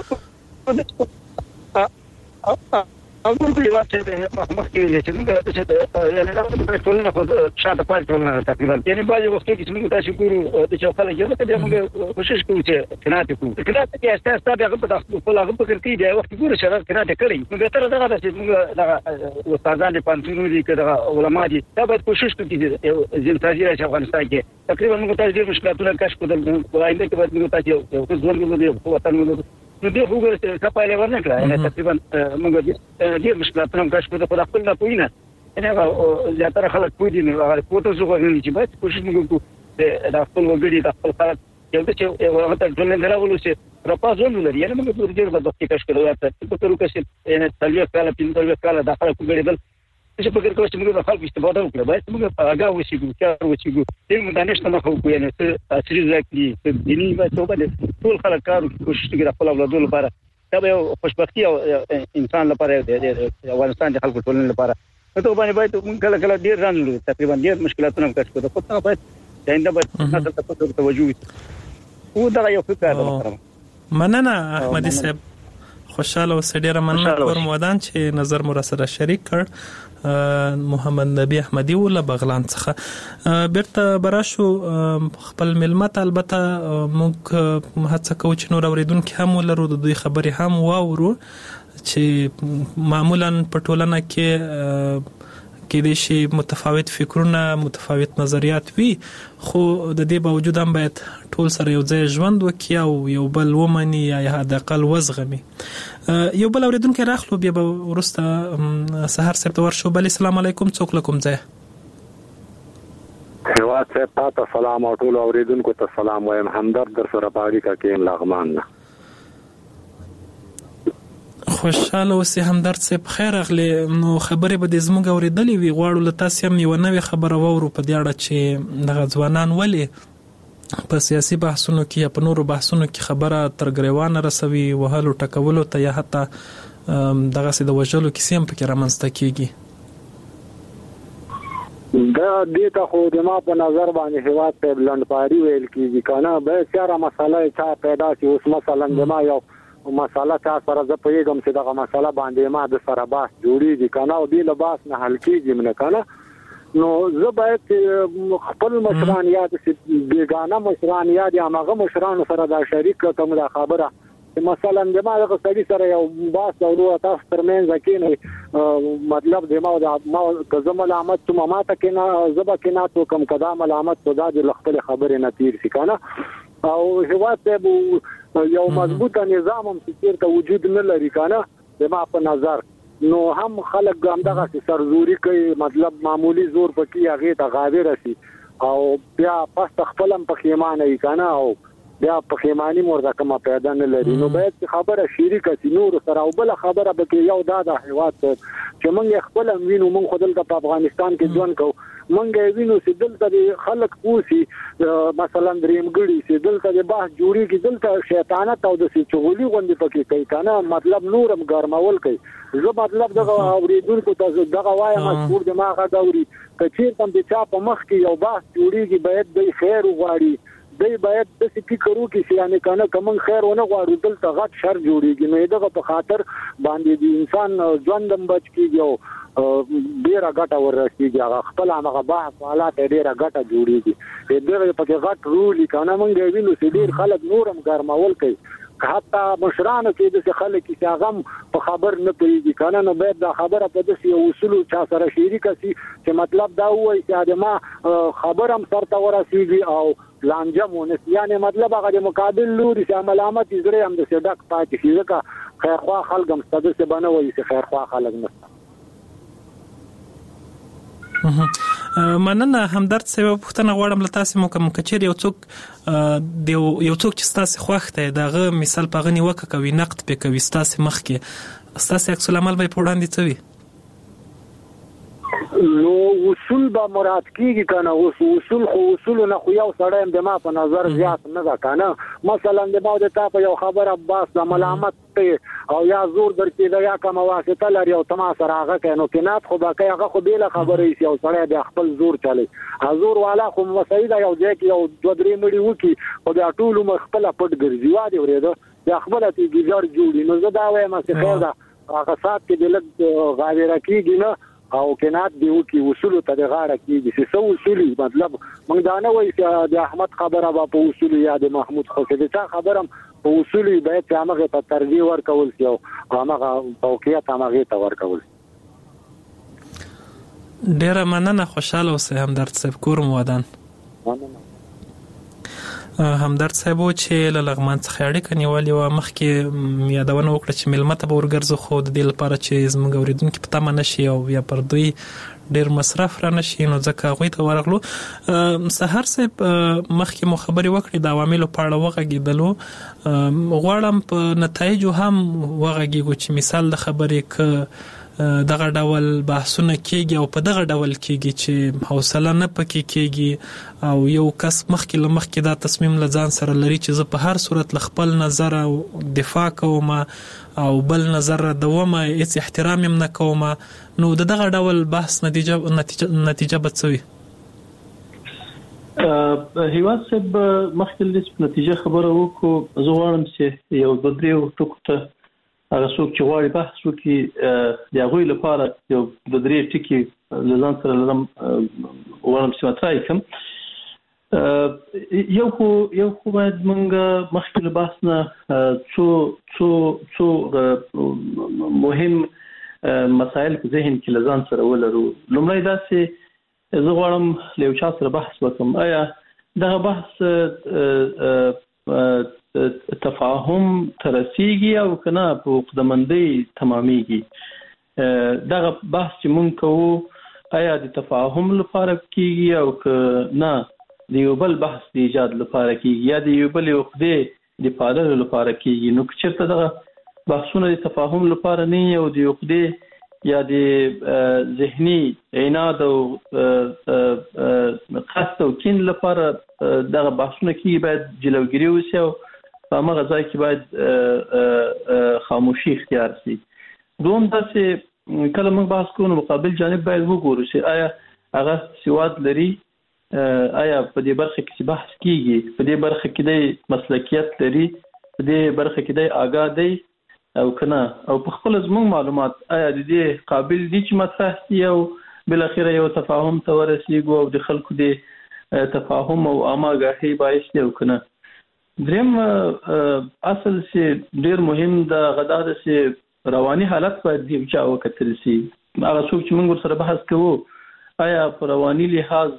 او موږ یې واټې د مخکې چې موږ چې یعنی دا په ټولنه په شاته پاتې ټولنه تقریبا یعنی باید وخت کې چې موږ تاسو ګورو د چې خلک یو څه موږ کوشش کوو چې کناته کوو کناته کې اساس تابع هغه په خپل هغه په کې دی وخت ګورو چې کناته کړی نو به تر دغه چې موږ دغه استادان په پانتونو دي کړه علماء دي دا باید کوشش کوي چې ځین تاجر چې افغانستان کې تقریبا موږ تاسو ډېر مشکلاتونه کشف کړل آینده کې باید موږ تاسو یو ځوان موږ په وطن موږ نو دې وګورئ چې کپاله ورنه کړه یعنی تقریبا موږ ډېر مشکلاتونه کشف کړل په خپل نه پوینه یعنی هغه زیاتره خلک پوي دي نو هغه کوته زغ نه چې باید کوشش موږ کوو د خپل وګړي د خپل خلک یو چې هغه ته ټول نه راولو چې راپازون لري یعنی موږ ډېر د وخت کشف کړو چې په تر اوسه یعنی تلوي کاله پینځه کاله د خلکو ګړي بل چې په کړو چې موږ د خلکو استفاده وکړو باید موږ هغه وشيګو کار وشيګو دې موږ دانش نه خو کوی نه اصلي ځکه دیني باید څه باندې ټول خلک کار کوشش کوي خپل اولادونو لپاره دا به خوشبختي او انسان لپاره د افغانستان د خلکو ټولنې لپاره ته باندې باید موږ کله کله ډیر ځان تقریبا ډیر مشکلاتونه کشف کړو خو ته باید دا باید نسل ته توجه او دا یو فکر ده. مننه احمدي صاحب، خوشاله اوسې، ډیره مننه کورم ودان چې نظر مو سره شریک کړ. محمد نبی احمدي ول بغلان څخه بیرته براشو خپل ملمت. البته موږ هڅه کوو چې نور اوریدونکو هم ولرو د دوی خبرې هم واورو چې معمولا په ټولنه کې کې د شی متفاوت فکرونه، متفاوت نظریات وي، خو د دې باوجود هم باید ټول سره یو ځای ژوند وکړي او یو بل ومني یا حد اقل وزغمي. یو بل اوریدونکو راخلو بیا به ورسته سحر صاحب ته ورشو. بل السلام علیکم، څوک لکم ځای؟ هیواد صاحب تاسو سلام او ټول اوریدونکو ته سلام وایم. همدرد در سره پاړی کا کې لغمان نه. خوشاله اوسې همدرد صاحب، خیر اغلی. نو خبرې به د زموږ اوریدلې وي، غواړو له تاسو هم یو نوې خبره واورو په دې اړه چې دغه ځوانان ولې په سیاسي بحثونو کې یا په نورو بحثونو کې خبره تر ګریوانه رسوي، وهلو ټکولو ته یا حتی دغه سي د وژلو کیسې هم پکې رامنځته کیږي. دا دې ته خو د ما په نظر باندې هیواد ته بلندپاري ویل کیږي کنه. به چاره مسله چا پیدا شي، اوس مثلا د ما یو مسله چا سره زه پوهېږم چې دغه مسله باندې ما د سره بحث جوړېږي کنه او دې له بحث نه حل کېږي نه کنه، نو زه باید خپل مشران یا د بیګانه مشران یا د هماغه مشرانو سره دا شریک کړم دا خبره چې مثلا د ما دغه سړي سره یو بحث او تاسو ترمنځ کې نه مطلب د ما د ما که زه ملامت ته ما ته کې نه زه به کې نه تو کم کدا ملامت تو دا د خپل خبرې نه تیر شي کنه. او هیواد ته یو مضبوطه نظام هم چیرته وجود نه لري کنه د ما په نظر، نو هم خلک هم دغه سرزوري کوي، مطلب معمولی زور پکې هغه ته غاوی رسی او بیا پس خپل هم پخیمانه ای کنه او بیا پخیمانی مرده کما پیدا نه لري. نو باید خبره شریکه سي نور سره او بل خبره به یو دا د هیواد چې موږ خپل وینو، موږ خپل په افغانستان کې ژوند کوو، موږ وینو چې دلته خلک پوسی مثلا درېمګړي چې دلته د بحث جوړیږي، دلته شیطانت او د چغولي غوندې پکې کوي کنه، مطلب نورم ګرمول کوي. زه مطلب دغه اوریدونکو ته دغه وایم مشهور دماغه دوري کچیر تم د چا په مخ کې یو بحث جوړیږي باید د خیر وغواړي، دی باید د سپی کرو کې چې یعنی کنه کوم خیر ونه غواړو دلته غټ شر جوړیږي. نو دغه په خاطر باندې د انسان ژوندم بچ کیږي او ډیره ګټه ورسیږي، هغه خپل هغه بحث حالات ډیره ګټه جوړیږي. دغه په کې غټ رول کنه موږ وینو چې ډیر خلک نورم ګرمول کوي، حتی مشرانو کې د خلک چې هغه په خبر نه پیږي کنه. نو باید دا خبره په داسې اصول چا سره شریک شي چې مطلب دا وایي چې ما خبر هم سره ورسیږي او لانجمونه، یعنی مطلب هغه د مقابل لوري چې ملامت زړه هم د صدق پاتې شي، ځکه خیرخوا خلک هم ستاسو څه بنوي چې خیرخوا خلک نشته. مننه همدرد صاحب، پوښتنه غواړم له تاسو مو کوم کچیر یو څوک د یو څوک چې تاسو خوښ ته دغه مثال په غنی وک کوي نقد په کوي تاسو مخ کې تاسو عکس العمل به په وړاندې څوي، نو اصول به مراد کیږي کنه. اوس اصول خو اصول نه خو یو سړی د ما په نظر زیات نه ده کنه. مثلا د ما د تا په یو خبره باس د ملامت او یا زور درکې دا یا کوم واسطه لري او تما سره هغه کینو کینات خو باقي هغه خو بیل خبره یې یو سړی د خپل زور چلی حضور والا خو مسعود یو ځای کې یو دوه درې مړي وکي او د ټولو مخبل پټ ګرځي وادي ورېده د خپل ته ګیزار جوړي. نو زه دا وایم چې خیر دا هغه سات کې د لږ غاویره کیږي نه او کینات دی وکي اصول ته د غاړه کیږي چې څو اصول مطلب موږ دا نه وایي چې د احمد خبره په اصول یا د محمود خو چې دا خبره په اصول باید چې هغه ته ترجیح ورکول شي او هغه توقیات هغه ته ورکول. ډیره مننه، خوشاله اوسئ همدرد صاحب، کورم ودان. همدرد صاحب چې له لغمان څخه اړیکه نیولې و، مخکې یادونه وکړه چې ملمت به ورګرځو خو د دې لپاره چې زموږ اوریدونکو په تمه نشي او یا پر دوی ډیر مصرف را نشي، نو ځکه هغوی ته ورغلو. سحر صاحب مخکې مو خبرې وکړې د عواملو په اړه وغږېدلو، غواړم په نتایجو هم وغږېږو چې مثال د خبرې که دغه ډول بحثونه کېږي او په دغه ډول کېږي چې حوصله نه پکې کېږي او یو کس مخکې له مخکې دا تصمیم له ځان سره لري چې زه په هر صورت له خپل نظر دفاع کوم او بل نظر ردوم، هیڅ احترام هم نه کوم، نو دغه ډول بحث نتیجه نتیجه نتیجه به څه وي؟ هیواد صاحب مخکې د نتیجه خبره وکړو، زه غواړم چې یو د دریو ټکو ته هغه څوک چې غواړي بحث وکړي د هغوی لپاره یو د درې ټکي له ځان سره لرم غواړم چې مطرح کړم. یو خو یو خو باید موږ مخکې له بحث نه څو څو څو مهم مسایل په ذهن کې له ځان سره ولرو. لومړی دا چې زه غواړم له یو چا سره بحث وکړم، آیا دغه بحث تفاهم ترسیږي او کنه په عقدمندۍ تمامېږي. دغه بحث چې مونږ کوو آیا د تفاهم لپاره کیږي او که نه د یو بل بحث د ایجاد لپاره کیږي یا د یو بل عقدې د پاللو لپاره کیږي؟ نو که چېرته دغه بحثونه د تفاهم لپاره نه او د عقدې یا د ذهني عناد او قصد او کین لپاره دغه بحثونه کیږي، باید جلوګیری وشي او په هغه ځای کې باید خاموشي اختیار شي. دوم دا چې کله موږ بحث کوو مقابل جانب باید وګورو چې آیا هغه سواد لري، آیا په دې برخه کې بحث کیږي، په دې برخه کې د مسلکیت لري، په دې برخه کې د آگاه دی او کنه، او په خپل زموږ معلومات آیا د دې قابل دي چې مطرح شي او بل اخره یو تفاهم ته ورسیږو او د خلکو د تفاهم او آماګاهي باعث دی او کنه. دریم اصل چې ډیر مهم د غدا د چې رواني حالت باید دی چې وکتل شي. هغه څوک چې موږ سره بحث کوو آیا په رواني لحاظ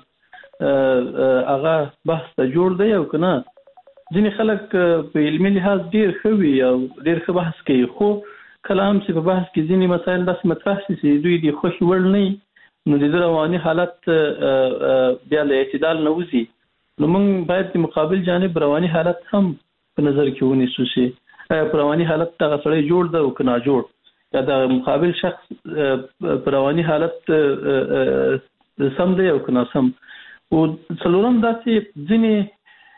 هغه بحث ته جوړ دی او کنه. ځینې خلک په علمي لحاظ ډیر ښه وي او ډیر ښه بحث کوي، خو کله هم چې په بحث کې ځینې مسایل داسې مطرح شي چې دوی د خوښې وړ نه وي، نو د ده رواني حالت بیا له اعتدال نه وځي. نو موږ باید د مقابل جانب رواني حالت هم په نظر کې ونیسو چې آیا په رواني حالت دغه سړی جوړ ده او که ناجوړ، یا د مقابل شخص په رواني حالت سم دی او که ناسم. او څلورم دا چې ځینې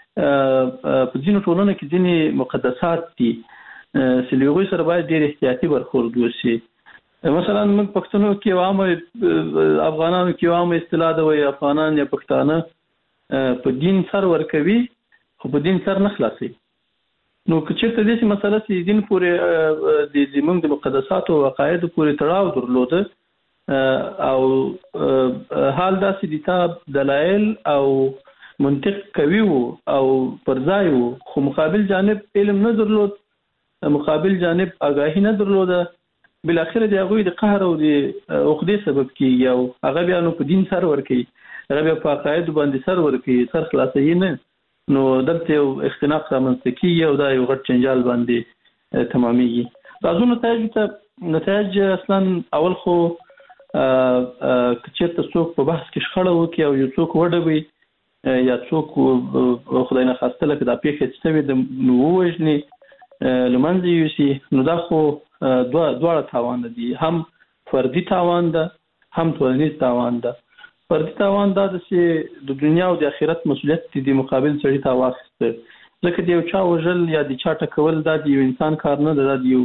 په ځینو ټولنو کې ځینې مقدسات دي چې له هغوی سره باید ډېر احتیاطي برخورد وشي. مثلا موږ پښتنو کې یو عامه افغانانو کې یو عامه اصطلاح ده وایي افغانان یا پښتانه په دین سر ورکوي خو په دین سر نه خلاصوي. نو که چېرته داسې مسله چې دین پورې د زموږ د مقدساتو او عقایدو پورې تړاو درلوده او حال داسې دي تا دلایل او منطق کوي وو او پر ځای وو، خو مقابل جانب علم نه درلود، مقابل جانب آگاهي نه درلوده، بل اخر د هغوی د قهر او د عقدې سبب کیږي او هغه بیا نو په دین سر ورکوي، هغه بیا په عقایدو باندې سر ورکوي، سر خلاصوي نه. نو دلته یو اختناق رامنځته کیږي او دا یو غټ جنجال باندې تمامېږي. بعضو نتایج ته نتایج اصلا اول خو که چېرته څوک په بحث کې شخړه وکړي او یو څوک وډبوي یا څوک خدای نه خواسته لکه دا پیښه چې شوې ده نو ووژني له منځه یوسي، نو دا خو دواړه تاوان دي، هم فردي تاوان ده هم ټولنیز تاوان ده. فردي تاوان دا ده چې د دنیا او د آخرت مسؤلیت د مقابل سړي ته واخیسته، ځکه د یو چا وژل یا د چا ټکول دا د یو انسان کار نه ده، دا د یو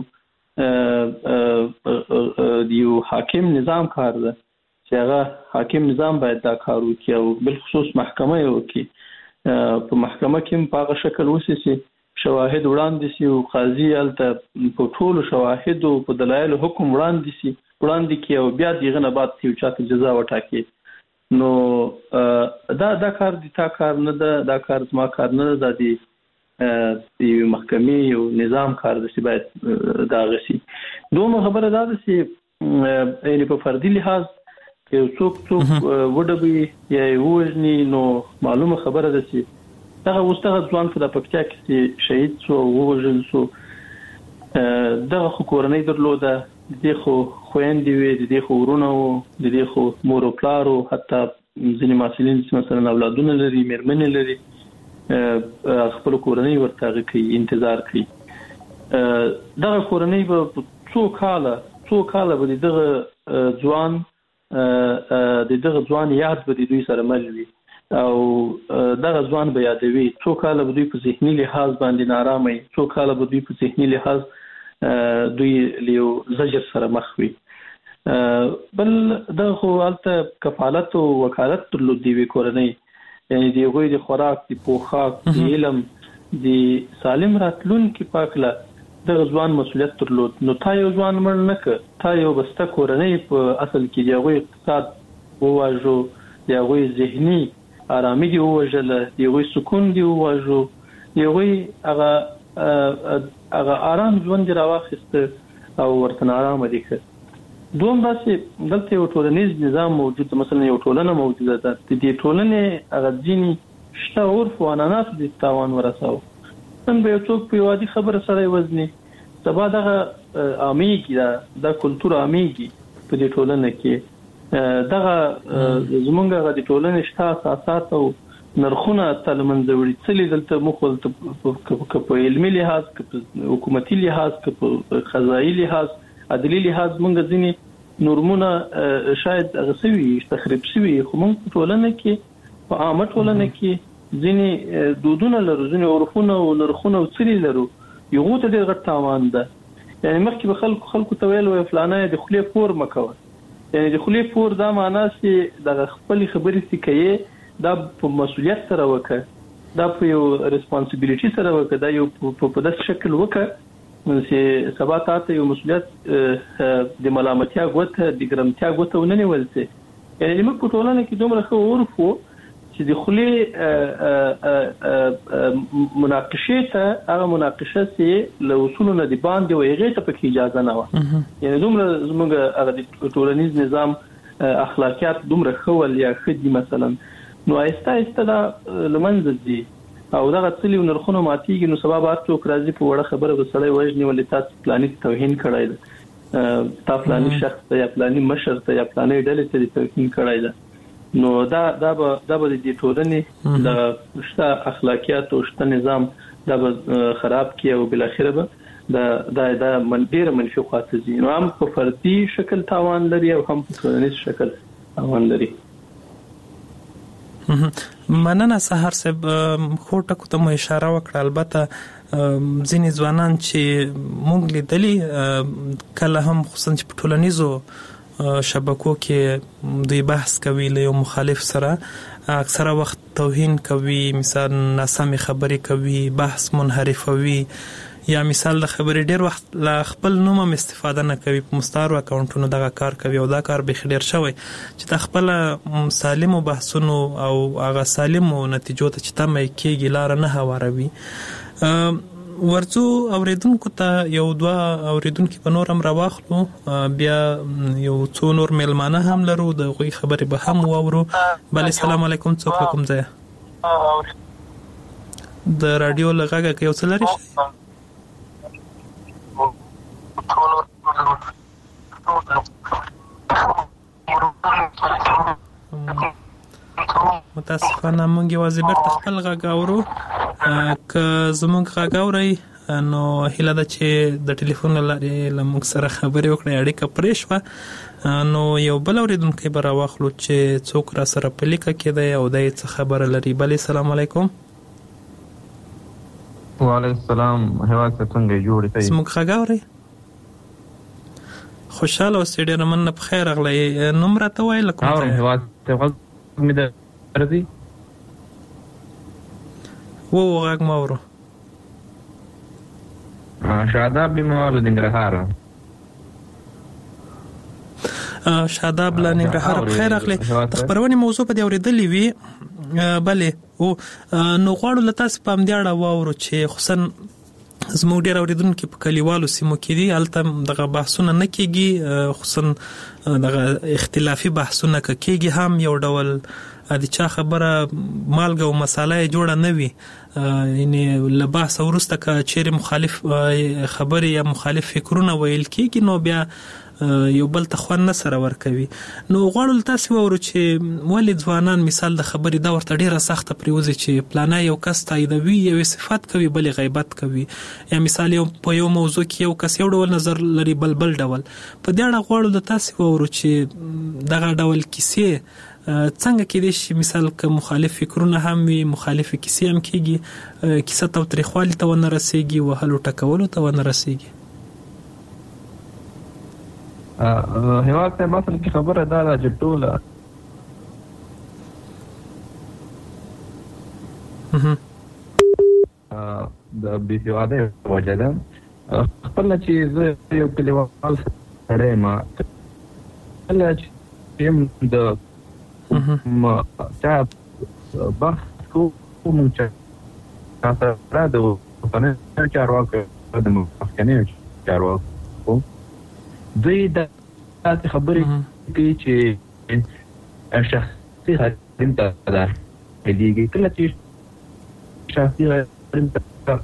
د یو حاکم نظام کار ده چې هغه حاکم نظام باید دا کار وکړي او بالخصوص محکمه یې وکړي. په محکمه کې هم په هغه شکل وشي چې شواهد وړاندې شي او قاضي هلته په ټولو شواهدو په دلایلو حکم وړاندې شي وړاندې کړي او بیا د هغه نه بعد یو چا ته جزا وټاکي. نو دا دا کار د تا کار نه ده، دا کار زما کار نه ده، دا د یو محکمې یو نظام کار ده چې باید دا هغه شي. دومره خبره دا ده چې یعنې په فردي لحاظ که یو څوک څوک وډبوي یا یې ووژني نو معلومه خبره ده چې دغه اوس دغه ځوان په د پکتیا کې چې شهید شو او ووژل شو دغه خو کورنۍ درلوده، د دې خو خویندې وې، د دې خو ورونه وو، د دې خو مور او پلار وو، حتی ځینې محصلین چې مثلا اولادونه لري، مېرمنې لري، خپل کورنۍ ورته هغه کوي، انتظار کوي. دغه کورنۍ به څو کاله څو کاله به دغه ځوان د دغه ځوان یاد به د دوی سره مل وي او دغه ځوان به یادوي، څو کاله به دوی په ذهني لحاظ باندې نارامه وي، څو کاله به دوی په ذهني لحاظ دوی له یو زجر سره مخ وي. بل دغه خو هلته کفالت او وکالت درلود د یوې کورنۍ، یعنی د غوي د خوراک د پوخاک د علم د سالم راتلونکي پاکله د ځوان مسولیت درلود. نو تا یو ځوان مړ نه ک، تا یو بسته کورنۍ په اصل کې د غوي اقتصاد وواژو، د غوي ذهني آرامي دی ووجل، د غوي سکون دی وواژو، د غوي هغه هغه آرام ژوند راوخسته او ورته آرام دي ک. دوم داسې دلته یو ټولنیز نظام موجود، مثلا یو ټولنه موجوده ده، د دې ټولنې هغه ځینی شته عرف او عنعنات د تاوان ورساو. نن به یو څوک په وادي خبره سره وزني، سبا دغه عاميږي دا د کلچر عاميږي په دې ټولنه کې. دغه زمونږه د ټولنې شته اساسات او نرخونه تل منځوري څلې دلته مخول په علمي لحاظ، په حکومتي لحاظ، په قضایي لحاظ، عدلي لحاظ مونږ ځینې نورمونه شاید غسوي تخریب شوي، خو مونږ په ټولنه کې په عامه ټولنه کې ځینې دودونه لرو، ځینې عرفونه او نرخونه او څلې لرو. یو ته ډېر غټ تاوان ده. یعنی مخکې به خلکو خلکو ته ویل وای فلانه د خولې پور مکوه، یعنی د خولې پور دا معنا چې د خپل خبرې سکه دا په مسولیت سره وکړه، دا په یو ریسپانسیبিলিټي سره وکړه، دا یو په داسې شکل وکړه چې سبا تاسو یو مسولیت د ملامتیا غوته د ګرمتیا غوته وننه ولته. یعنی موږ په ټولنه کې دومره خو ورفو چې د خولې مناقشه ته هغه مناقشه چې له اصولو نه دی باندې ویغه ته پکې اجازه نه و. یعنی دومره زموږ هغه د ټولنیز نظام اخلاقیات دومره خول یا خدي مثلا نو آیسته آیسته دا لمنځ دي او دا غتلی ونرخونه ماتيږي. نو سبب اته راځي په وړه خبره وسړی وژني ولې تاسو پلاني توهین کړای ده، تا پلاني شخص یا پلاني مشر ته یا پلاني ډلې ته توهین کړای ده. نو دا دا به دا به د ټولنې د شته اخلاقیات او شته نظام دا به خراب کی او بل اخره به دا دا دا من ډیر منفي خاطر دي. نو هم په فردي شکل تاوان لري او هم په ټولنیز شکل تاوان لري. مننه سحر صاحب، خو ټکو ته مو اشاره وکړه. البته ځینې ځوانان چې مونږ لیدلي کله هم خصوصا چې په ټولنیزو شبکو کې دوی بحث کوي له یو مخالف سره، اکثره وخت توهین کوي، مثال ناسمې خبرې کوي، بحث منحرفوي، یا مثال د خبرې ډیر وخت لا خپل نوم هم استفاده نه کوي، په مستعارو اکاونټونو دغه کار کوي او دا کار به ډیر شوی چې د خپل سالمو بحثونو او هغه سالمو نتیجو ته چې تمه کېږي لار نه هواروي. ورڅو اوریدونکو ته یو دوه اوریدونکو په نور هم راواخلو، بیا یو څو نور ملمانه هم لرو، د غوي خبرې به هم واورو. بل السلام علیکم، څوک کوم ځای د رادیو لغاګه کې یو څه لري شي؟ متاسفانه مونږ یوازې بیرته خپل غږ اورو. که زمونږ غږ اورئ نو هیله ده چې د ټلیفون له لارې له موږ سره خبرې وکړئ، اړیکه پرې شوه. نو یو بل اورېدونکی به راواخلو چې څوک را سره په لیکه کې دی او دی څه خبره لري. بلې السلام علیکم. وعلیکم السلام. هیواد څنګه جوړ دی؟ زموږ غږ اورئ؟ خوشاله اوسئ، ډېره مننه، په خیر راغلی. نوم راته وایه له کوم ځایه؟ اورم هیواد ته مې درځي و و غږ ما اورو. شاداب بیمار ننګرهار. شاداب له ننګرهار، په خیر راغلی. د خبرونې موضوع په دې اورېدلې وي. بلې او نو غواړو له تاسو په همدې اړه واورو چې خصوصا زموږ ډېر اورېدونکي په کلیوالو سیمو کې دي، هلته دغه بحثونه نه کېږي، خصوصا دغه اختلافي بحثونه که کېږي هم یو ډول د چا خبره مالګه او مساله جوړه نه وي، یعنی له بحث وروسته که چیرې مخالف خبرې یا مخالف فکرونه ویل کېږي نو بیا یو بل ته خوند نه سره ورکوي. نو غواړو تاسو وورو چې ولې ځوانان مثال د خبرې دا ورته ډیره سخته پریوزي چې پلانه یو کس تاییدوي، یو صفات کوي، بل غیبت کوي، یا مثال یو په یو موضوع کې یو کس یو ډول نظر لري بل بل ډول. په دې اړه غواړو تاسو وورو چې دغه ډول کیسې څنګه کې دي چې مثال که مخالف فکرونه هم وي، مخالف کیسې هم کېږي، کیسه ته تاریخوالي ته ونه رسېږي، وهلو ټکولو ته ونه رسېږي. هیواد ته مثلا کی خبره دا چې ټوله د بي سواده وجه ده. خپل چې زه یو کلیوال سړی ما کله چې د ما چا بحث کوم چې تاسو را د وطني چارواکو د مخکني چارواکو دوی د تاسو خبرې کوي چې شخصي حریم ته داخليږي. کله چې شخصي حریم ته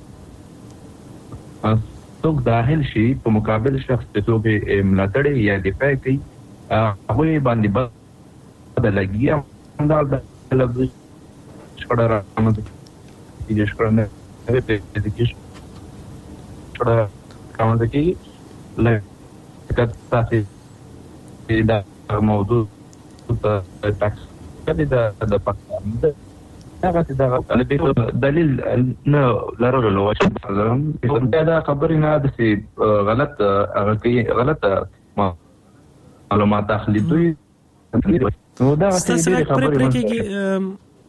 څوک داخل شي په مقابل شخص ته څوک ملاتړ یا دفاع کوي هغه باندې بدلږي. همدا د لږ شکر راځم چې شکر نه په دې کې شکر کوم چې لکه تاسو دا موضوع ته تاسو کله دا د پاکستان هغه دا دلیل نه لرلو چې دا خبرې نه د غلط هغه کوي غلط معلومات اخلي دوی نو دا څه خبرې کېږي.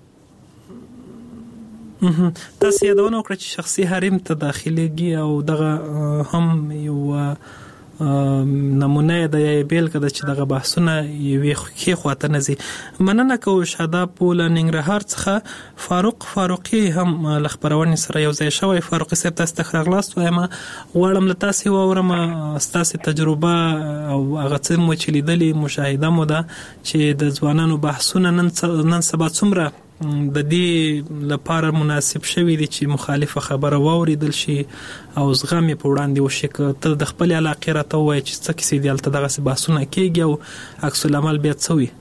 تاسو یادونه وکړه چې شخصي حریم ته داخليږي او دغه هم یو نمونه د یې بیل کده چې دغه بحثونه یوې خې خواته نزي. مننه کوم شاداب پول ننګرهار څخه فاروق فاروقي هم لخبرونې سره یو ځای شوی. فاروقي صاحب تاسو ته خلاص وایم غواړم له تاسو واورم تاسو تجربه او هغه څه مو چې لیدلې مشاهده مو ده چې د ځوانانو بحثونه نن نن سبا څومره د دې لپاره مناسب شوی دي چې مخالفه خبره واوریدل شي او زغم په وړاندې وشي. ته د خپل علاقې راته وایي چې څه کیسې دي هلته دغسې بحثونه کېږي او عکس العمل بیا څه وي؟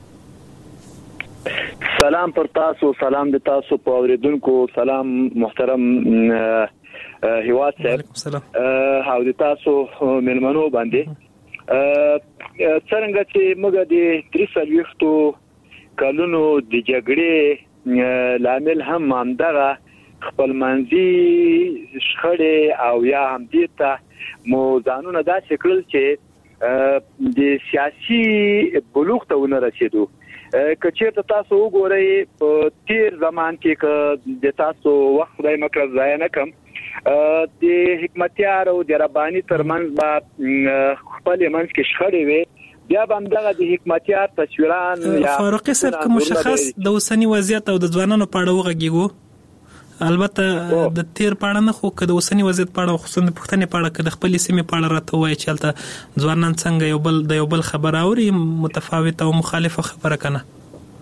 سلام پر تاسو، سلام د تاسو په اوریدونکو، سلام محترم هیواد صاحب او د تاسو مېلمنو باندې. څرنګه چې موږ د درې څلوېښتو کلونو د جګړې لامل هم همدغه خپلمنځي شخړې او یا هم دې ته مو ځانونه داسې کړل چې د سیاسي بلوغ ته ونه رسېدو. که چېرته تاسو وګورئ په تیر زمان کې که د تاسو وخت خدای مکړه ضایع نه کړم د حکمتیار او د رباني ترمنځ به خپل منځ کې شخړې وې بیا به همدغه د حکمتیار تصویران یا فاروقي صاحب که مشخص د اوسني وضعیت او د ځوانانو په اړه وغږیږو البته د تیر په اړه نه خو که د اوسني وضعیت په اړه خصوصا د پښتنې په اړه که د خپلې سیمې په اړه راته ووایي چې هلته ځوانان څنګه یو بل د یو بل خبره اوري متفاوته او مخالفه خبره که نه؟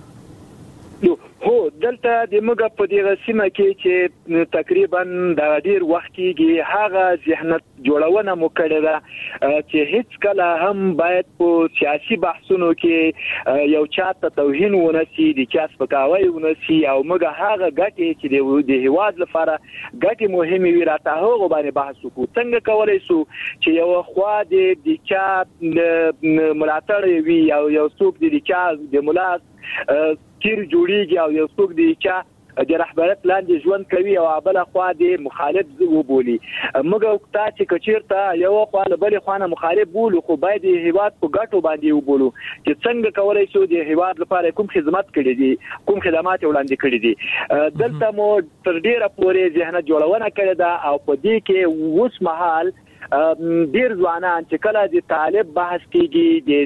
هو دلته د موږ په دغه سیمه کې چې تقریبا د ډیر وخت کېږي هغه ذهنیت جوړونه مو کړې ده چې هیڅ کله هم باید په سیاسي بحثونو کې یو چاته توهین ونسي، د چا سپکاوی ونسي او موږ هغه ګټې چې د هیواد لپاره ګټې مهمې وي راته هغه باندې بحث وکړو. څنګه کولای شو چې یو خوا د چا ملاتړ وي او یو څوک د چا د ملا کیر جوړیږي او یو څوک دی چې د رهبرت لاندې ژوند کوي او بل خوا د مخالف وبولي. موږ تا چې کچیرته یو خوا له بل خوا نه مخالف بولو خو باید د هیواد په ګټو باندې وبولو چې څنګه کولای شو د هیواد لپاره کوم خدمت کړي دي، کوم خدمات وړاندې کړي دي. دلته مو تر ډیره پورې ذهنیت جوړونه کړې ده او په دې کې اوس مهال ډیر ځوانان چې کله د طالب بحث کیږي د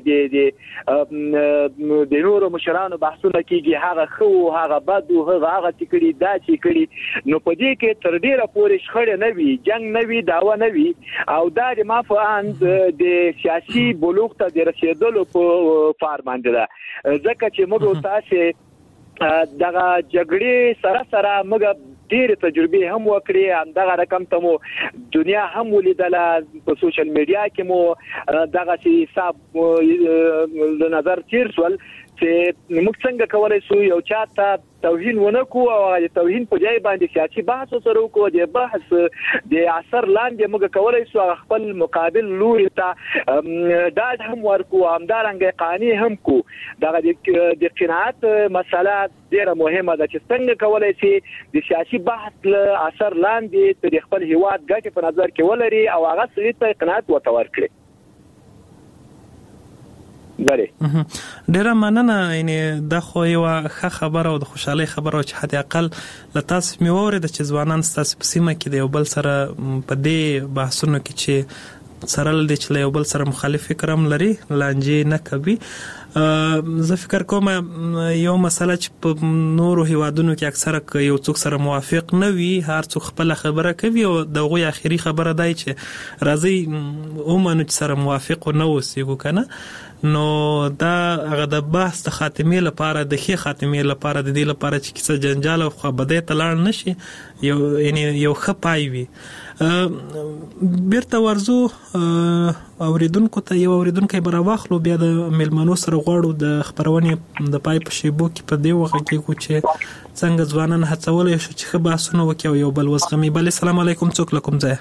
د د نورو مشرانو بحثونه کیږي هغه خو هغه بد او هغه هغه چې دا چې کړي نو په دې کې تر ډیره پورې شخړه نه وي، جنگ نه وي، داوا نه وي او دا د مافاند د سیاسي بلوغ ته د رسیدلو په فار باندې ده. ځکه چې موږ تاسو دغه جګړې سره سره موږ ډېر تجربه هم وکړې، همدغه رقم ته مو دنیا هم ولیدله په سوشل میډیا کې مو دغه چې حساب د نظر تیر شول چې موږ څنګه کولای شو یو چاته توهین ونه کو او د توهین په ځای باندې سیاسي بحث سره وکړو. د بحث د اثر لاندې موږ کولای شو خپل مقابل لوري ته ډاډ هم ورکو، همدارنګه قانع هم کو. دغه د قناعت مسله ډیره مهمه ده چې څنګه کولای شي د سیاسي بحث له اثر لاندې د خپل هیواد ګټې په نظر کې ولري او هغه سړي ته قناعت ورته ورکړي. بله ډیره مننه. یعنی دا خو یو ښه خبره او د خوشحالي خبره چې حتی اقل ل تاسو مې وورید چې ځوانان ستاسو په سیمه کې د یو بل سره په دې بحثونو کې چې سره ل دي چې یو بل سره مخالف فکر هم لري لانجې نه کوي. زه فکر کوم یو مسله چې په نورو هیوادونو کې اکثره یو څوک سره موافق نه وي، هر څوک خپل خبره کوي او دغه اخیری خبره دی چې راځي اومنو چې سره موافق نه اوسېږو کنه. نو دا هغه د بحث د خاتمه لپاره د ښه خاتمه لپاره د دې لپاره چې کیسه جنجال او خبره تلان نشي یو یعنی یو ښه پای وي. بیرته ورزو اوریدونکو ته یو اوریدونکو بر واخلو بیا د ملمنو سره غواړو د خبرونه د پای په شیبو کې په دی وخت کې کو چې څنګه ځوانان هڅولې شو چې خبره باسونه وکړي او یو بل وسغمي. بل السلام علیکم څوک لکم ځای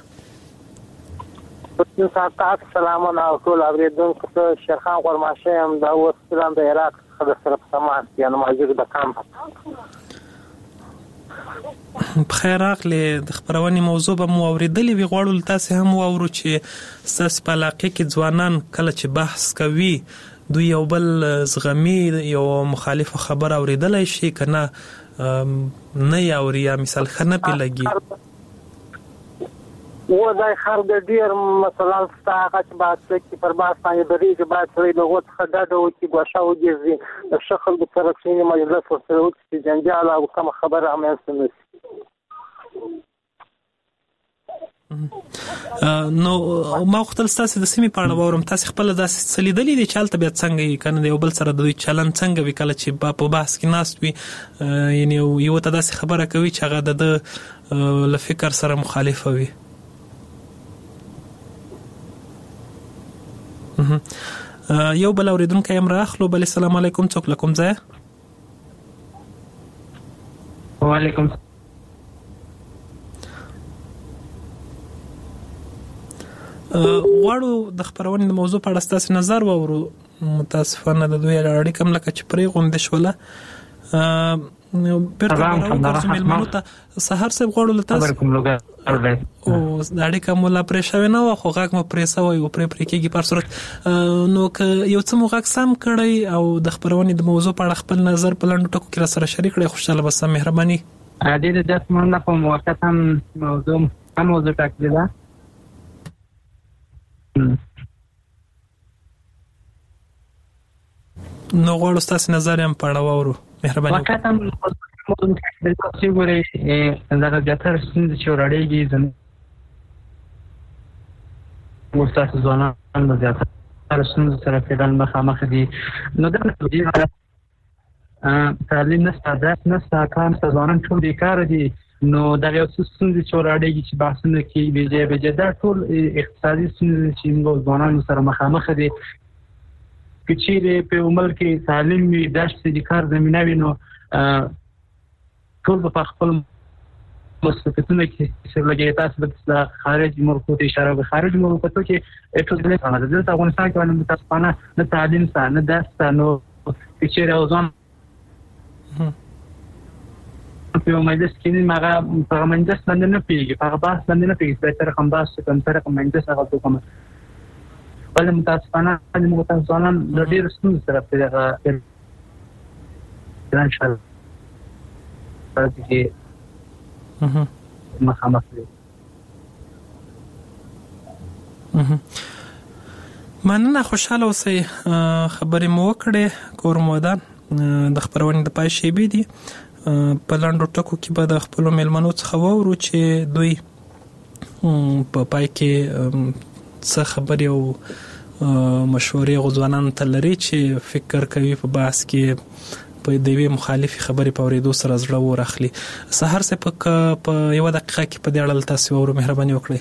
تاسو سلام او ټول اوریدونکو ته شیخان غورماشه هم دا وسلام د عراق خدای سره په سماس یعنی موجود د کامپ بخیر راغلی. د خبرونې موضوع به مو اوریدلې وی غواړو تاسو هم واورو چې تاسو په علاقه کې ځوانان کله چې بحث کوي دوی یو بل زغمي یو مخالف خبر اوریدلای شي کنه نه یاوري یا مثال خنه پی لګي و دای خرد ډیر مثلا ستاغه چې باید چې پر باس باندې درې چې باید سړي له وڅ خداده او چې ګوښه او دې د شخص د ترڅینې مجلس ورسره او چې جنجال او کوم خبره هم نشي. نو ما وختل تاسو د سیمې په اړه وورم تاسو خپل داسې سلیدلې دي چالت بیا څنګه کنه یو بل سره د چلن څنګه وکړه چې په بحث کې ناست وي یعنی یو ته داسې خبره کوي چې هغه د لفکر سره مخالف وي. یو بل اوریدونکو هم راخلو. بل السلام علیکم څوک لکم ځای وعلیکم غواړو د خبرونې د موضوع په اړه ستاسو نظر واورو. متاسفانه د دوی اړیکه هم لکه چې پرې غونډه شوله بیرته راوړو مېلمنو ته سحر صاحب غواړو له تاسو او د اړیکه مولا پرې شوی نه و خو غږ مو پرې سوی او پرې پرې کېږي پر صورت نو که یو څه مو غږ سم کړی او د خبرونې د موضوع په اړه خپل نظر په لنډو ټکو کې را سره شریک کړئ خوشاله به سم. مهرباني. عادي د داس مونږ په موقت هم موضوع هم موضوع ټاکلی ده نو غواړو ستاسو نظر هم په اړه واورو. مهرباني. وخت هم د تاسو ګوري دا د تر سند چې وړاندې زم مستاسو ځوانان د تر سند سره فعلا مخامخ دي نو دا د تعلیم نشته دا نشته کار ځوانان ټول بیکار دي نو دا یو څه سند چې وړاندې چې بحثونه کوي به به دا ټول اقتصادي سند چې موږ ځوانان سره مخامخ دي کچېره په عمل کې تعلیم وي داسې د کار زمينه وینو ټول په خپل مسلکونه کې چې لګي تاسو د خارج ملکو ته اشاره به خارج ملکو ته چې ټول نه څنګه د افغانستان کې باندې متاسفانه نه تعلیم سره نه داسته نو کچېره اوزان په مجلس کې مګه په مجلس باندې نه پیږي په بحث باندې نه پیږي چې تر کوم بحث کوم تر کوم مجلس هغه کوم بل متاسفانه د متاسفانه د ډیر ستونزې سره په دغه فینانشل پرځي مخامخ دي. مننه خوشاله اوسئ. خبرې مو وکړې کور مو ده د خبرونې د پای شیبې دي په لاندو ټکو کې به د خپل مېلمنو څخه وورو چې دوی په پای کې څه خبرې او مشورې غوځوانان ته لري چې فکر کوي په بحث کې په دوی مخالفي خبرې په اوریدو سره زړه ورخلي. سحر څه په په یو دقیقه کې په دې اړه تاسو ورو مهرباني وکړئ.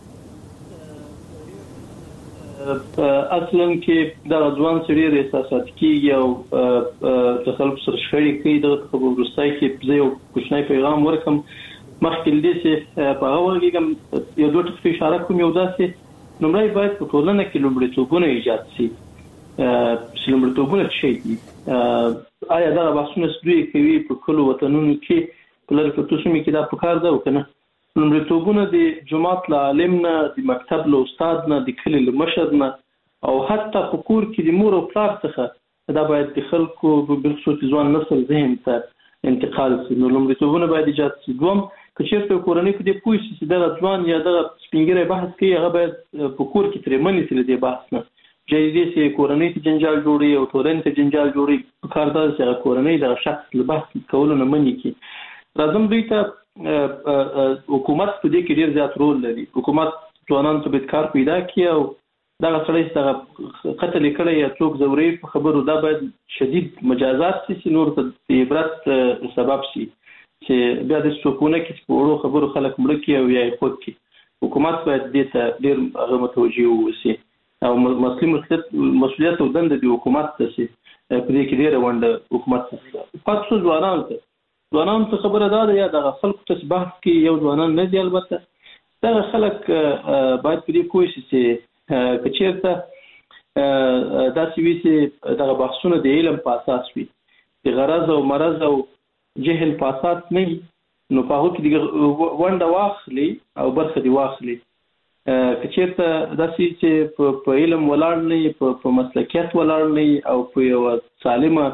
اصلا کې دا ځوان سړي د احساسات کېږي او د خلکو سره شخړې کوي د خبرو وروسته کې زه یو کوچنی پیغام ورکم مخکې دې چې په هغه وخت کې یو دوه ټکي اشاره کوم یو داسې نمبر باید په ټولنه کې لومړیتوبونه ایجاد شي. چې لومړیتوبونه څه دي؟ آیا دا بحثونه دوی کوي په کلو وطنونو کې په لږ څه توسمي کې دا په کار ده او کنه لومړیتوبونه د جماعت له عالم نه د مکتب له استاد نه د کلی له مشر نه او حتی په کور کې د مور او پلار څخه دا باید د خلکو په خصوص ځوان نسل ذهن ته انتقال شي. نو لومړیتوبونه باید ایجاد شي. دوم که چېرته کورنۍ په دې پوه شي چې دغه ځوان یا دغه سپینګیری بحث کوي هغه باید په کور کې ترې منې شي له دې بحث نه. جدي چې کورنۍ ته جنجال جوړي او ټولنې ته جنجال جوړي په کار دا چې هغه کورنۍ د شخص له بحث کولو نه منې کړي. راځم دوی ته حکومت په دې کې ډېر زیات رول لري. حکومت ځوانانو ته باید کار پیدا کړي او دغه سړی چې دغه قتل یې کړی یا څوک ځوروي په خبرو دا باید شدید مجازات شي، نور ته د عبرت سبب شي چې بیا د څوک ونه کړي چې په وړو خبرو خلک مړه کړي او یا یې خود کړي. حکومت باید دې ته ډېر هغه متوجه واوسي او مسلم مسؤلیت او دنده د حکومت ته شي. په دې کې ډېره ونډه حکومت ته پاتې شو. ځوانانو ته ځوانانو ته خبره دا ده یا دغه خلکو ته بحث کې یو ځوانان نه دي، البته دغه خلک باید په دې پوه شي چې که چېرته داسې وي چې دغه بحثونه د علم په اساس وي، د غرض او مرض او جهل په اساس نه وي، نو په هغو کې ونډه واخلي او برخه دې واخلي. که چېرته داسې چې په علم ولاړ نه، په مسلکیت ولاړ نه او په یوه سالمه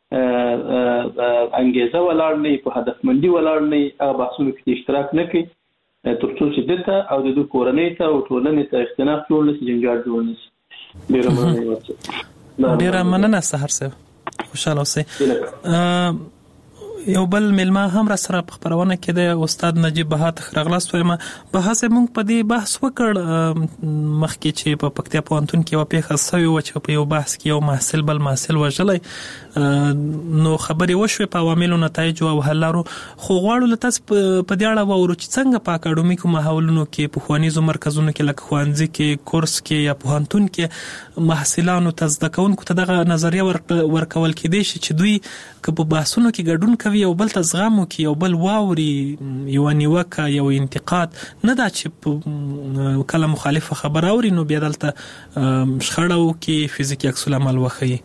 انګیزه ولاړ نه، په هدفمندي ولاړ نه، هغه بحثونو کې اشتراک نه کوي تر څو چې دته او د دوی کورنۍ ته او ټولنې ته اختلاف جوړ نه شي، جنجال جوړ نه شي. ډېره مننه. ډېره مننه سحر صاحب، خوشحاله اوسئ. یو بل ملما هم را سره په خبرونه کې د استاد نجیب بهات خرغلاس وایم. بحث موږ په دې بحث وکړ مخکې چې په پکتیا پوهنتون کې یو پیښه سوي و چې په یو بحث کې یو محصل بل محصل وژلی، نو خبرې وشوې په عواملو نتایج او حل لارو. خو غواړو له تاسو په دې اړه واورو چې څنګه په اکاډمیکو ماحولونو کې، په ښوونیزو مرکزونو کې لکه ښوونځي کې، کورس کې یا پوهنتون کې محصلانو ته زده کوونکو ته دغه نظریه ورکول کېدی شي چې دوی که په بحثونو کې ګډون کوي یو بل ته زغم وکړي، یو بل واوري، یو نیوکه، یو انتقاد، نه دا چې کله مخالفه خبره اوري نو بیا دلته شخړه وکړي، فزیکي عکس العمل وښیي.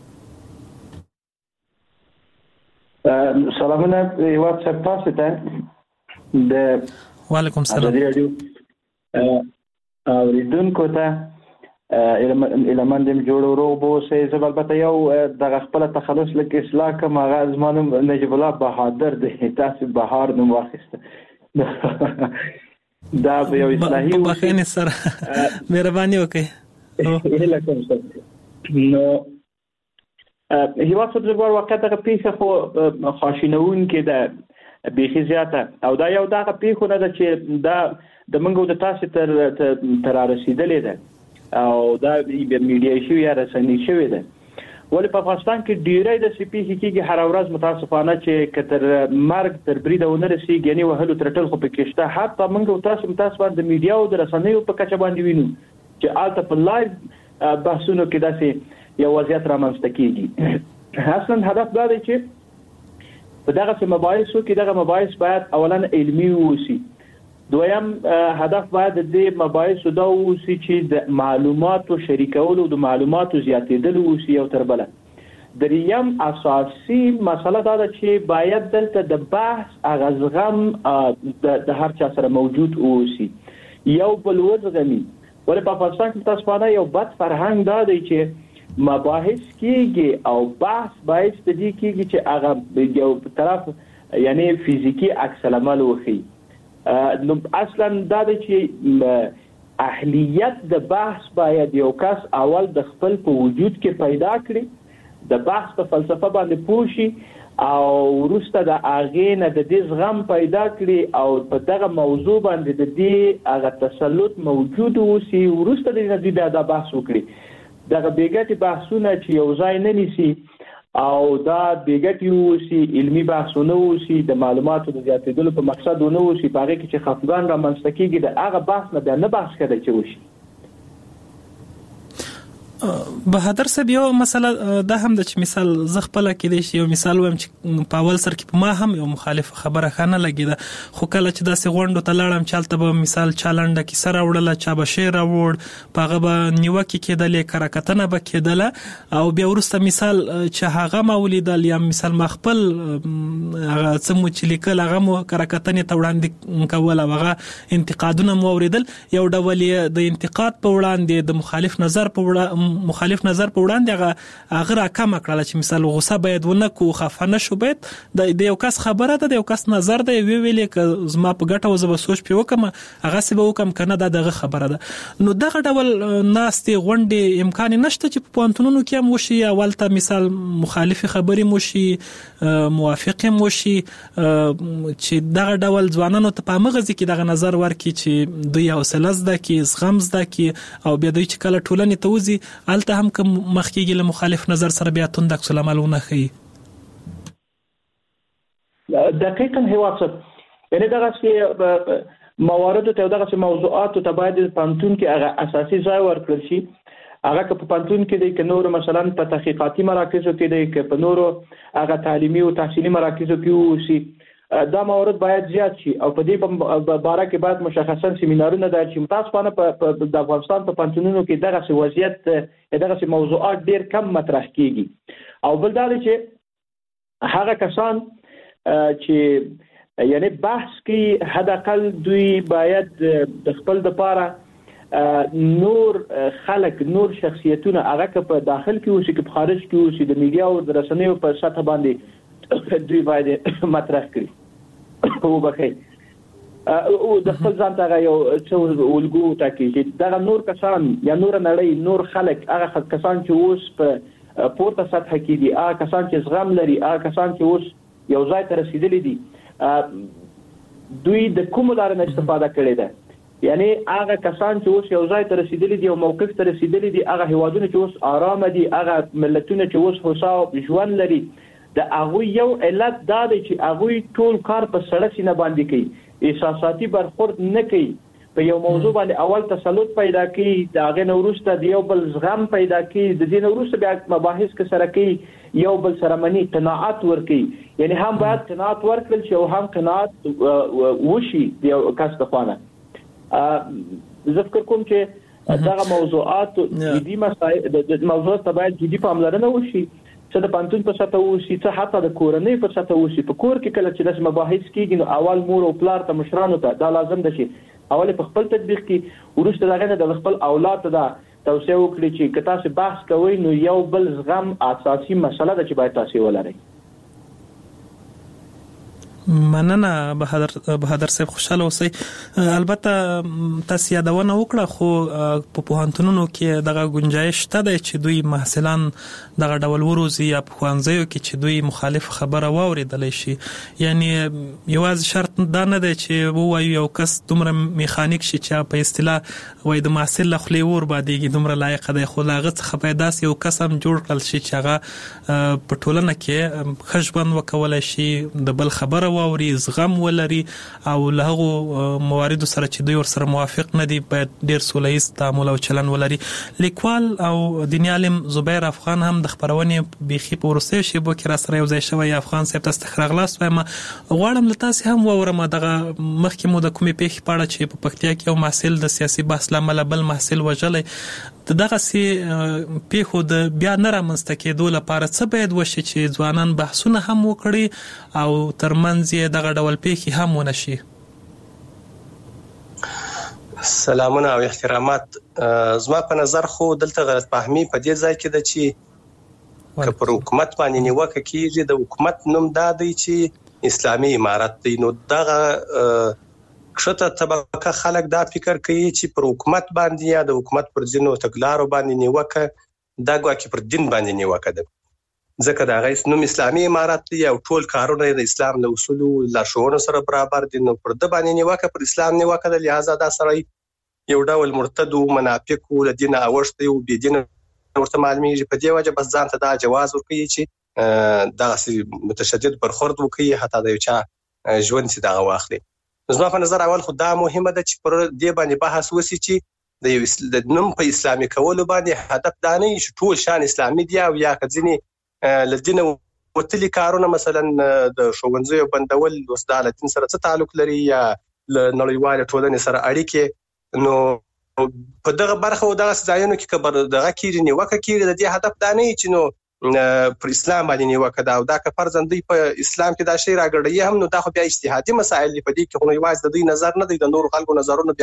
سلامونه هیواد صاحب، تاسو ته د وعلیکم السلام اوریدونکو ته علمندم جوړو روغ بوسه. زه البته یو دغه خپل تخلص لکه اصلاح کوم، هغه زمانم نجیب الله بهادر دی، تاسو بهار نوم واخیسته. دا به یو اصلاحي بخښنې سره مهرباني وکړئ. نو هیواد صاحب زبر واقع دغه پیښه خو خاشینونکې ده بیخي زیاته، او دا یو دغه پیښه نه ده چې دا د منګو د تاسو تر تر رسیدلې ده او دا میډیا شوی یا رسنۍ شوی ده. ولې په افغانستان کې ډیری د سی پی کېږي هر ورځ متاسفانه چې کتر مرګ تر برید ونه رسیږي، یعنی وهلو ترټل خو پکې شته. حتی موږ تاسو متاسفانه د میډیا او د رسنیو په کچه باندې وینو چې آلته په لایو بحثونو کې داسې یو وضعیت رامنځته کېږي. اصلا هدف دا دی چې په دغه مباحثو کې دغه مباحث باید اولا علمي ووسي، دویم هدف باید د مباحثو دا ووسي چې د معلوماتو شریکولو، د معلوماتو زیاتېدل ووسي او تر بله. دریم اساسي مسله دا ده چې باید دلته د بحث هغه زغم د هر چا سره موجود ووسي، یو بل وزغمي. ولې په افغانستان کې متاسفانه یو بد فرهنګ دا دی چې مباحث کېږي او بحث باعث د دې کېږي چې هغه یو طرف یعنی فزیکي عکس العمل وښیي. نو اصلا دا دی چې اهلیت د بحث باید یو کس اول د خپل په وجود کې پیدا کړي، د بحث په فلسفه باندې پوه شي او وروسته د هغې نه د دې زغم پیدا کړي او په دغه موضوع باندې د دې هغه تسلط موجود اوسي، وروسته د دې بیا دا بحث وکړي. دغه بېګټې بحثونه چې یو ځای نه نیسي او دا بېګټې اوسي، علمي بحثونه اوسي، د معلوماتو د زیاتېدلو په مقصد ونه اوسي، په هغې کې چې خفګان رامنځته کېږي، د هغه بحث نه بیا نه بحث کړی چې وشي. بهادر صاحب یو مسله دا هم د چې مثال زه خپله کېدی شي یو مثال وایم چې په اول سر کې په ما هم یو مخالف خبره ښه نه لګېده، خو کله چې داسې غونډو ته لاړم چې هلته به مثال چا لنډه کیسه راوړله، چا به شعر راوړ، په هغه به نیوکې کېدلې، کره کتنه به کېدله، او بیا وروسته مثال چې هغه ما ولیدل یا مثال ما خپل هغه څه مو چې لیکل هغه مو کره کتنې ته وړاندې کول او هغه انتقادونه مو اورېدل، یو ډول یې د انتقاد په وړاندې د مخالف نظر په مخالف نظر په وړاندې هغه هغه را کم کړل چې مثال غوسه باید ونه کو خفه نه شو باید د یو کس خبره ده د یو کس نظر ده وی ویلې ک زما په ګټه و زب سوچ په وکم هغه سی به وکم کنه دا دغه خبره ده نو دغه ډول ناستي غونډې امکان نشته چې په پوهنتونونو کې هم وشي اولته مثال مخالف خبرې موشي موافق موشي چې دغه ډول ځوانانو ته په مغزي کې دغه نظر ورکړي چې دوی حوصله زده کې زغم زده کې او بیا دوی چې کله ټولنې ته وځي الته هم کوم مخکېږي له مخالف نظر سره بیا توند عکس العملونه ښیي. دقیقاً هیواد صاحب یعنی دغه چې موارد ته دغه موضوعات ته باید پانتون کې هغه اساسي ځای ورکړل شي. هغه که په پانتون کې دی که نور مثلا په تحقیقاتي مراکزو کې دی که په نورو هغه تعلیمي او تحصیلي مراکزو کې وشي دا موارد باید زیات شي او په دې باره کې باید مشخصا سیمینارونه دای چې متاسفانه په د افغانستان په پانتونونو کې دغه وضعیت دغه موضوعات ډیر کم مطرح کیږي او بل دا چې هغه کسان چې یعنی بحث کې حداقل دوی باید د خپل د پاره نور خلک نور شخصیتونه هغه که په داخل کې اوسي که په خارج کې اوسي د میډیا او د رسنیو په سطح باندې دوی باید مطرح کړي او بخیر او د خپل ځان ته یو څو ولګو ټاکي چې دا نور کسان یا نور نړۍ نور خلک هغه کسان چې اوس په پورته سطح کې دي هغه کسان چې زغم لري هغه کسان چې اوس یو ځای ته رسیدلي دي دوی د کوم لارې نه استفاده کړې ده یعنی هغه کسان چې اوس یو ځای ته رسیدلي دي او موقف ته رسیدلي دي هغه هیوادونه چې اوس آرام دي هغه ملتونه چې اوس هوسا ژوند لري د هغه یو علت دا دی چې هغه ټول کار په سړک نه باندې کوي احساساتي برخورد نه کوي په یو موضوع باندې اول تسلط پیدا کوي دا غي نورسته دی یو بل زغم پیدا کوي د دې نورسته بیا مباحث کې سره کوي یو بل سره منی قناعت ورکي یعنی هم باید قناعت ورکړل شي او هم قناعت وشي د کس د خوانه ذکر کوم چې دا موضوعات جدي مسایل د موضوعات ته باید جدي پاملرنه وشي چې د پانتون په سطح وشي چې حتی د کورنۍ په سطح وشي په کور کې کله چې د مباحث کېږي نو اول مور او پلار ته مشرانو ته دا لازم ده چې اول په خپل تطبیق کې ورسته دغه د خپل اولاد ته دا توصیه وکړي چې که تاسو بحث کوئ نو یو بل زغم اساسي مسله ده چې باید تاسو ولرئ. مننه بهادر بهادر صاحب خوشاله اوسئ. البته تاسو یادونه وکړه خو په پوهنتونونو کې دغه گنجائش شته دی چې دوی محصلان دغه ډول وروزي یا په ښوونځیو کې چې دوی مخالف خبره واوریدلی شي یعنی یوازې شرط دا نه دی چې ووایو یو کس دومره میخانیک شي چې په اصطلاح وایي د محصل له خولې اور بادېږي دومره لایق دی خو له هغه څخه باید داسې یو کس هم جوړ کړل شي چې هغه په ټولنه کې ښه ژوند وکولی شي د بل خبره واوري زغم ولري او له هغو مواردو سره چې دوی ورسره موافق نه دي باید ډیر سوله ییز تعامل او چلن ولري. لیکوال او دیني عالم زبیر افغان هم د خپرونې بیخي په وروستیو شیبو کې را سره یو ځای شوی. افغان صاحب تاسو ته راغلاست وایم غواړم له تاسې هم واورم دغه مخکې مو د کومې پیښې په اړه چې په پکتیا کې یو محصل د سیاسي بحث له امله بل محصل وژلی د دغسې پیښو د بیا نه رامنځته کېدو لپاره څه باید وشي چې ځوانان بحثونه هم وکړي او ترمنځ یې دغه ډول پیښې هم ونه شي؟ سلامونه او احترامات. زما په نظر خو دلته غلط فهمي په دې ځای کې ده چې که پر حکومت باندې نیوکه کېږي د حکومت نوم دا دی چې اسلامي امارت دی نو دغه کښته طبقه خلک دا فکر کوي چې پر حکومت باندې یا د حکومت پر ځینو تګلارو باندې نیوکه دا ګواکې پر دین باندې نیوکه ده ځکه د هغه نوم اسلامي امارت دی او ټول کارونه د اسلام له اصولو لارښوونو سره برابر دي نو پر ده باندې نیوکه پر اسلام نیوکه ده. لهذا دا سړی یو ډول مرتد او منافق او له دینه اوښتی او بې دینه ورته معلومیږي په دې وجه بس ځان ته دا جواز ورکوي چې دغسې متشدد برخورد وکړي حتی د یو چا ژوند چې دغه واخلي. زما په نظر اول خو دا مهمه ده چې پر دې باندې بحث وشي چې د نوم په اسلامي کولو باندې هدف دا نه چې ټول شان اسلامي دي او یا که ځینې له دینه وتلي کارونه مثلا د ښوونځیو بندول اوس دا له دین سره څه تعلق لري یا له نړیوالې ټولنې سره اړیکې نو په دغه برخه او دغسې ځایونو کې که دغه کېږي نیوکه کېږي د دې هدف دا نه وي چې نو پر اسلام باندې نیوکه ده او دا که فرضاً دوی په اسلام کې دا شی راګډوي هم نو دا خو بیا اجتهادي مسایل دي په دې کې خو یوازې د دوی نظر نه دی د نورو خلکو نظرونه بیا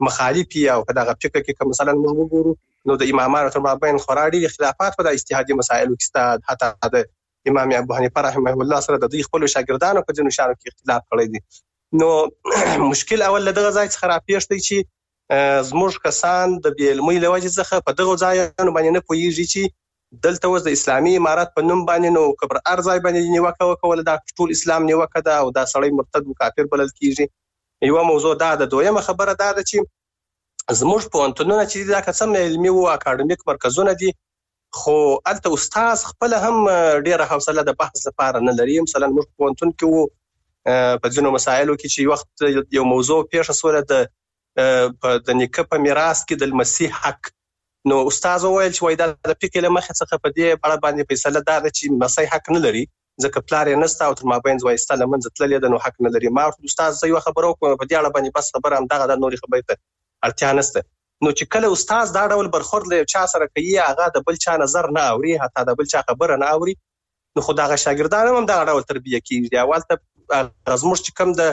مخالف یا او دغه فکر کې کوم مثلا موږ وګورو نو د امامانو تر مابین خورادي اختلافات په د اجتهادي مسایلو کې ستاد حتی د امام ابو حنیفه رحمه الله سره د خپل شاګردانو په ځینو شانو کې اختلاف کړی دي نو مشکل اول دغه ځای څخه راپېښ دی چې زموږ کسان د بیلمۍ له وجې څخه په دغه ځایونو باندې نه پوهېږي چې دلته اوس د اسلامي امارت په نوم باندې نو که پر هر ځای باندې نیوکه وکوله دا ټول اسلام نیوکه ده او دا سړی مرتد و کافر بلل کېږي یوه موضوع دا ده. دویمه خبره دا ده چې زموږ پوهنتونونه چې دي دا که څه علمي و اکاډمیک مرکزونه دي خو هلته استاد خپله هم ډېره حوصله د بحث لپاره نه لري. مثلا موږ پوهنتون کې وو په ځینو مسایلو کې چې وخت یو موضوع پیښه سوله د په د نیکه په میراث کې د المسیح حق نو استاد وویل چې وایي دا د فقې له مخې څخه په دې اړه باندې فیصله دا ده چې مسیح حق نه لري ځکه پلار یې نشته او تر مابین زوی ستا له منځه تللې ده نو حق نه لري. ما ورته استاد زه یوه خبره وکړم په دې اړه باندې بس خبره همدغه ده نورې خبرې ته اړتیا نشته. نو چې کله استاد دا ډول برخورد له یو چا سره کوي هغه د بل چا نظر نه اوري حتی د بل چا خبره نه اوري نو خو دغه شاګردان هم دغه ډول تربیه کېږي. اول ته زموږ چې کوم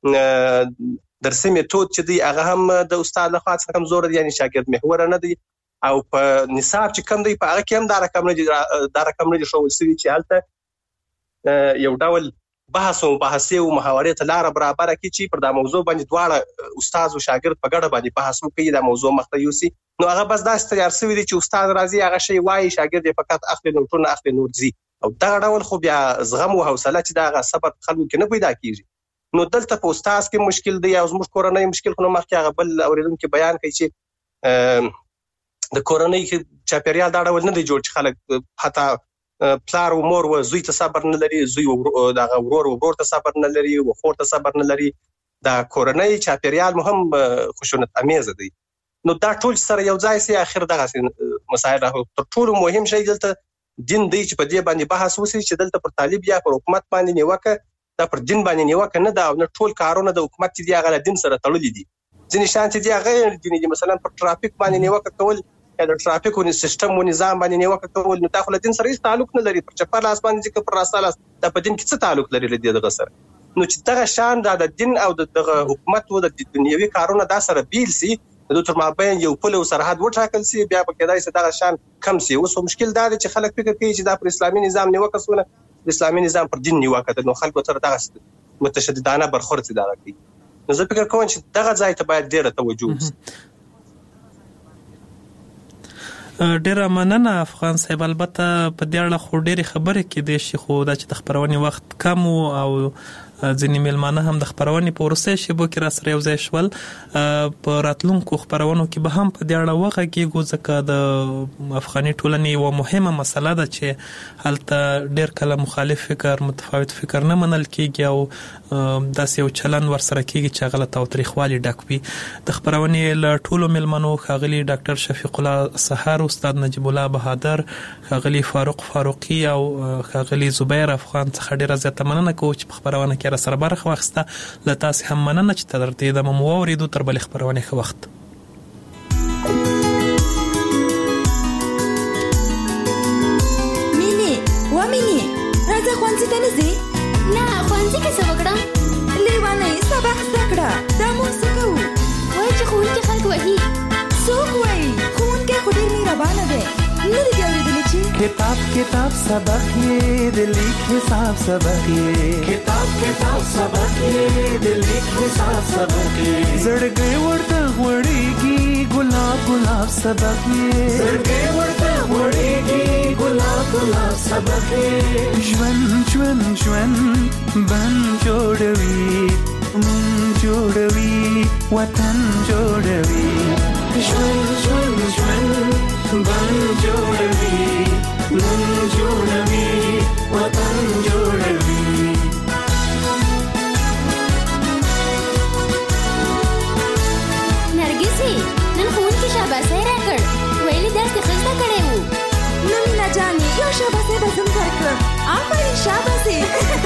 د درسي میتود چې دی هغه هم د استاد لخوا څخه کمزور دی یعنی شاګرد محوره نه دی او په نصاب چې کم دی په هغه کې هم دا رقم نه دی دا رقم نه دی ښوول شوي چې هلته یو ډول بحث او مباحثې او محاورې ته لاره برابره کړي چې پر دا موضوع باندې دواړه استاد او شاګرد په ګډه باندې بحث وکړي دا موضوع مخته یوسي. نو هغه بس داسې تیار شوي دي چې استاد راځي هغه شی وایي شاګرد یې فقط اخلي نوټونه اخلي نور ځي او دغه ډول خو بیا زغم او حوصله چې دغه صبر خلکو کې نه پیدا کېږي. نو دلته په استاد کې مشکل دی او زموږ کورنۍ مشکل خو نو مخکې هغه بل اورېدونکي بیان کوي چې د کورنۍ چاپېریال دا ډول نه دی جوړ چې خلک حتی پلار او مور و زوی ته صبر نه لري زوی دغه ورور ورور ته صبر نه لري و خور ته صبر نه لري دا کورنۍ چاپېریال مو هم خشونت امیزه دی. نو دا ټول سره یو ځای سي اخر دغه مسایل تر ټولو مهم شی دلته دین دی چې په دې باندې بحث وشي چې دلته پر طالب یا پر حکومت باندې نیوکه دا پر دین باندې نیوکه نه ده او نه ټول کارونه د حکومت چې دي هغه له دین سره تړلي دي. ځینې شیان چې دي هغه غیر دیني دي مثلا پر ټرافیک باندې نیوکه کول یا د ټرافیک او سیستم او نظام باندې نیوکه کول نو دا خو له دین سره هیڅ تعلق نه لري. پر چپه لاس باندې چې پر راسته لاس دا په دین کې څه تعلق لري له دغه سره. نو چې دغه شان دا د دین او دغه حکومت او د دنیوي کارونه دا سره بیل سي د تر مابین یو پل او سرحد وټاکل سي بیا په کېدای سي دغه شان کم سي. اوس مشکل دا دی چې خلک فکر کوي چې دا پر اسلامي نظام نیوکه سونه اسلامي نظام پر دین نیوکه ده نو خلکو سره دغه متشددانه برخورد سي دغه کوي. نو زه فکر کوم چې دغه ځای ته باید ډیره توجه وشي. ډیره مننه افغان صاحب. البته په دې اړه خو ډیرې خبرې کېدای شي خو دا چې د خپرونې وخت کم او ځینې میلمانه هم د خپرونې په وروستیو شیبو کې را سره یو ځای شول. په راتلونکو خپرونو کې به هم په دې اړه وغږیږو ځکه د افغاني ټولنې یوه مهمه مسله ده چې هلته ډېر کله مخالف فکر متفاوت فکر نه منل کېږي او داسې یو چلند ورسره کېږي چې هغه له تاوتریخوالي ډک وي. د خپرونې له ټولو میلمنو ښاغلي ډاکټر شفیق الله سهار، استاد نجیب الله بهادر، ښاغلي فاروق فاروقي او ښاغلي زبیر افغان څخه ډېره زیاته مننه کوو چې په خپرونه کې را سره برخه واخیسته. له تاسې هم مننه چې تر دې دمه مو واورېدو. تر بلې خپرونې ښه وخت. مینې وا مینې راځه ښوونځي ته نه ځې؟ نه ښوونځي کې څه وکړم؟ لیوانۍ سبق زده کړه. دا موږ څه کوو؟ وایي چې ښوونکي خلک وهي. څوک وایي؟ ښوونکی خو ډېر مهربانه دی. نه دې اورېدلي چې کتاب کتاب سبق یې د لیک حساب سبق یې کتاب کتاب سبق یې د لیک حساب سبق یې زړګی ورته غوړېږي ګلاب ګلاب سبق یې زړګی ورته غوړېږي ګلاب ګلاب سبق یې ژوند ژوند ژوند بند جوړوي مونږ جوړوي وطن جوړوي ژوند ژوند ژوند بند جوړوي مونږ جوړوي وطن جوړوي. نرګسي نن ښوونکي شاباسي راکړ. ویلي درس یې ښه زده کړی وو. نو مینا جانې یو شاباسي به زه هم درکړم. آفرین شاباسي.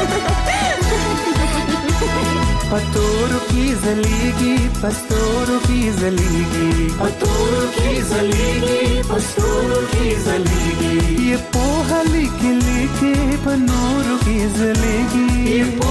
پتورو کی زلیگی پستورو کی زلیگی پتورو کی زلیگی پستورو کی زلیگی یہ پوها لکھ لکھے پنورو کی زلیگی یہ